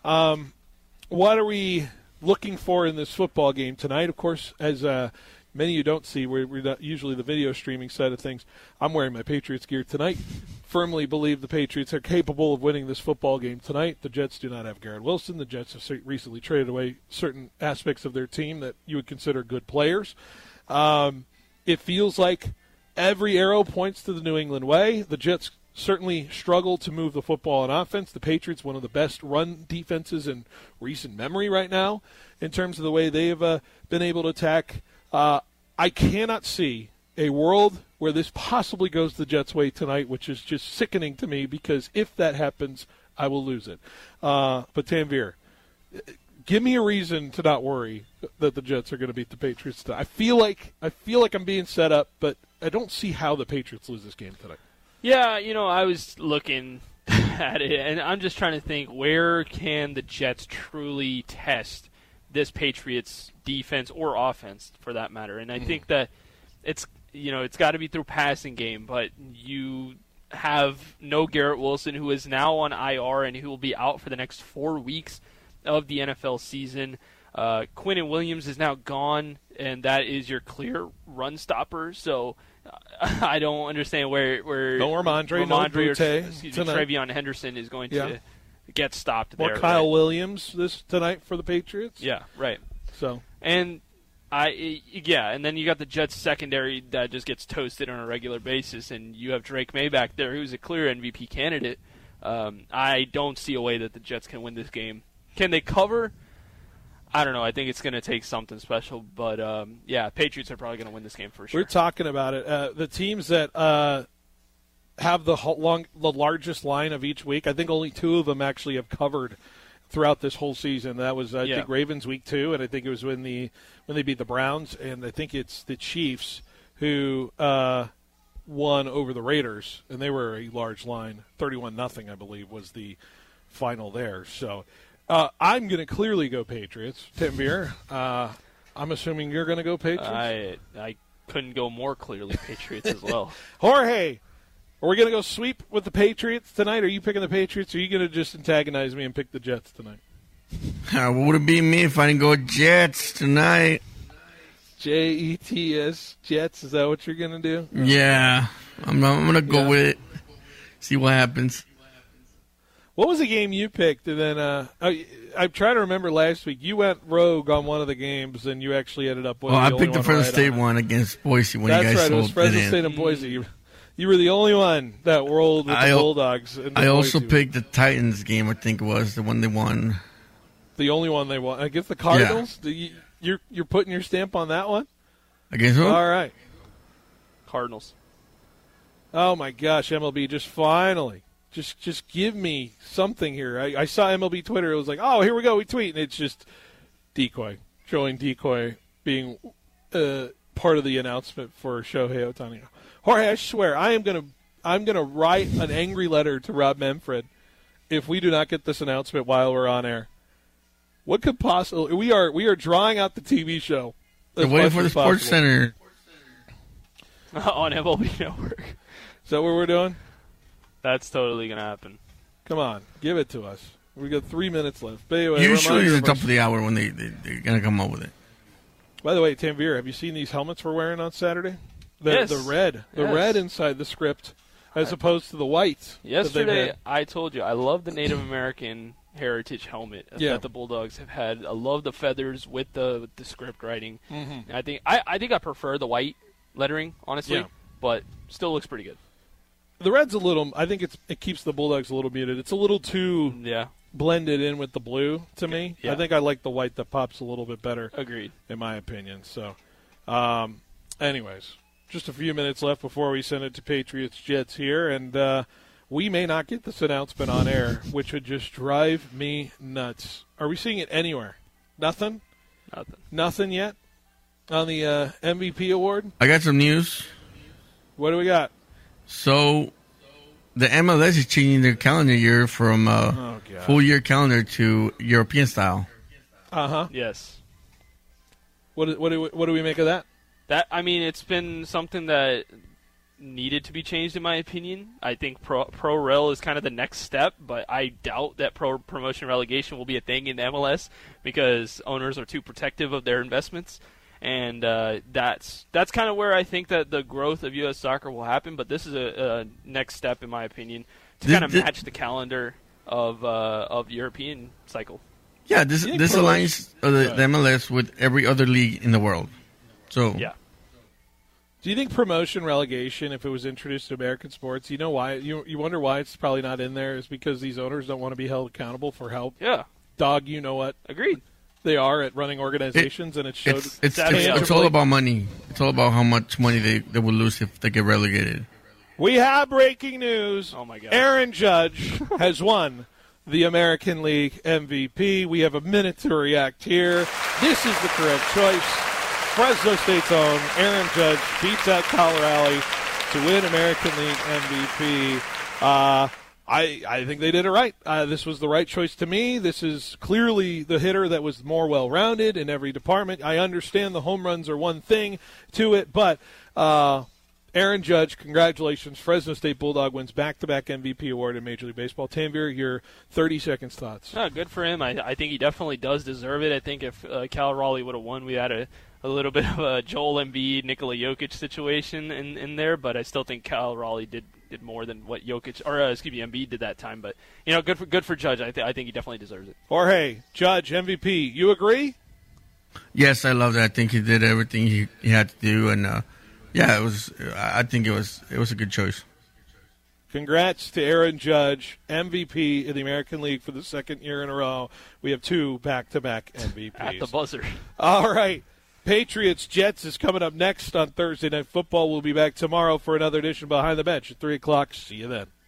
What are we looking for in this football game tonight? Of course, as many of you don't see, we're not usually the video streaming side of things. I'm wearing my Patriots gear tonight. Firmly believe the Patriots are capable of winning this football game tonight. The Jets do not have Garrett Wilson. The Jets have recently traded away certain aspects of their team that you would consider good players. It feels like every arrow points to the New England way. The Jets certainly struggle to move the football on offense. The Patriots, one of the best run defenses in recent memory right now in terms of the way they have been able to attack. I cannot see a world where this possibly goes the Jets' way tonight, which is just sickening to me because if that happens, I will lose it. But Tanvir, give me a reason to not worry that the Jets are going to beat the Patriots tonight. I feel like I'm being set up, but I don't see how the Patriots lose this game tonight. Yeah, I was looking at it, and I'm just trying to think, where can the Jets truly test this Patriots defense or offense, for that matter? And I think that it's got to be through passing game, but you have no Garrett Wilson, who is now on IR and who will be out for the next 4 weeks of the NFL season. Quinnen Williams is now gone, and that is your clear run stopper. So I don't understand where no Ramondre, no Brute Travion Henderson is going to get stopped there. Or Kyle Williams this tonight for the Patriots. Yeah, right. So and then you got the Jets secondary that just gets toasted on a regular basis, and you have Drake May back there, who's a clear MVP candidate. I don't see a way that the Jets can win this game. Can they cover? I don't know. I think it's going to take something special, but Patriots are probably going to win this game for sure. We're talking about it. The teams that have the largest line of each week, I think only two of them actually have covered throughout this whole season. That was I think Ravens week 2, and I think it was when they beat the Browns, and I think it's the Chiefs who won over the Raiders, and they were a large line, 31-0, I believe, was the final there. So. I'm going to clearly go Patriots. Tanvir, I'm assuming you're going to go Patriots? I couldn't go more clearly Patriots as well. Jorge, are we going to go sweep with the Patriots tonight? Are you picking the Patriots, or are you going to just antagonize me and pick the Jets tonight? Would it be me if I didn't go Jets tonight? Jets, Jets, is that what you're going to do? Yeah, I'm going to go with it, see what happens. What was the game you picked? And then I'm trying to remember last week. You went rogue on one of the games, and you actually ended up with I picked the Fresno State one against Boise when you guys sold it in. That's right. It was Fresno State and Boise. You were the only one that rolled with the Bulldogs. I also picked the Titans game, I think it was, the one they won. The only one they won. Against the Cardinals? Yeah. You're putting your stamp on that one? Against who? All right. Cardinals. Oh, my gosh, MLB, just finally. Just give me something here. I saw MLB Twitter. It was like, oh, here we go. We tweet. And it's just Decoy, showing Decoy being part of the announcement for Shohei Ohtani. Jorge, I swear, I'm gonna write an angry letter to Rob Manfred if we do not get this announcement while we're on air. What could possibly... We are drawing out the TV show. They're waiting for the Sports Center. On MLB Network. Is that what we're doing? That's totally going to happen. Come on, give it to us. We got 3 minutes left. But anyway, usually it's the top of the hour when they're going to come up with it. By the way, Tanvir, have you seen these helmets we're wearing on Saturday? Yes. The red inside the script, as opposed to the white. Yesterday, I told you I love the Native American heritage helmet that the Bulldogs have had. I love the feathers with the script writing. Mm-hmm. I think I prefer the white lettering, honestly, but still looks pretty good. The red's a little. I think it keeps the Bulldogs a little muted. It's a little too blended in with the blue to me. Yeah. I think I like the white that pops a little bit better. Agreed, in my opinion. So, anyways, just a few minutes left before we send it to Patriots Jets here, and we may not get this announcement on air, which would just drive me nuts. Are we seeing it anywhere? Nothing. Nothing yet on the MVP award. I got some news. What do we got? So, the MLS is changing their calendar year from full-year calendar to European style. Yes. What do we make of that? It's been something that needed to be changed, in my opinion. I think pro rel is kind of the next step, but I doubt that promotion relegation will be a thing in the MLS because owners are too protective of their investments. And that's kind of where I think that the growth of U.S. soccer will happen. But this is a next step, in my opinion, to kind of match the calendar of European cycle. Yeah, this aligns the MLS with every other league in the world. So yeah. Do you think promotion relegation, if it was introduced to American sports, you know why? You wonder why it's probably not in there is because these owners don't want to be held accountable for help. Yeah. Dog, you know what? Agreed. They are at running organizations, and it showed. It's all about money. It's all about how much money they will lose if they get relegated. We have breaking news. Oh, my God. Aaron Judge has won the American League MVP. We have a minute to react here. This is the correct choice. Fresno State's own Aaron Judge beats out Colorado to win American League MVP. I think they did it right. This was the right choice to me. This is clearly the hitter that was more well-rounded in every department. I understand the home runs are one thing to it, but Aaron Judge, congratulations. Fresno State Bulldog wins back-to-back MVP award in Major League Baseball. Tanvir, your 30 seconds thoughts. Oh, good for him. I think he definitely does deserve it. I think if Cal Raleigh would have won, we had a little bit of a Joel Embiid, Nikola Jokic situation in there, but I still think Cal Raleigh did more than what Embiid did that time. But good for Judge. I think he definitely deserves it. Jorge, Judge, MVP. You agree? Yes, I love that. I think he did everything he had to do, and it was. I think it was a good choice. Congrats to Aaron Judge, MVP in the American League for the second year in a row. We have 2 back-to-back MVPs. At the buzzer. All right. Patriots Jets is coming up next on Thursday Night Football. We'll be back tomorrow for another edition Behind the Bench at 3 o'clock. See you then.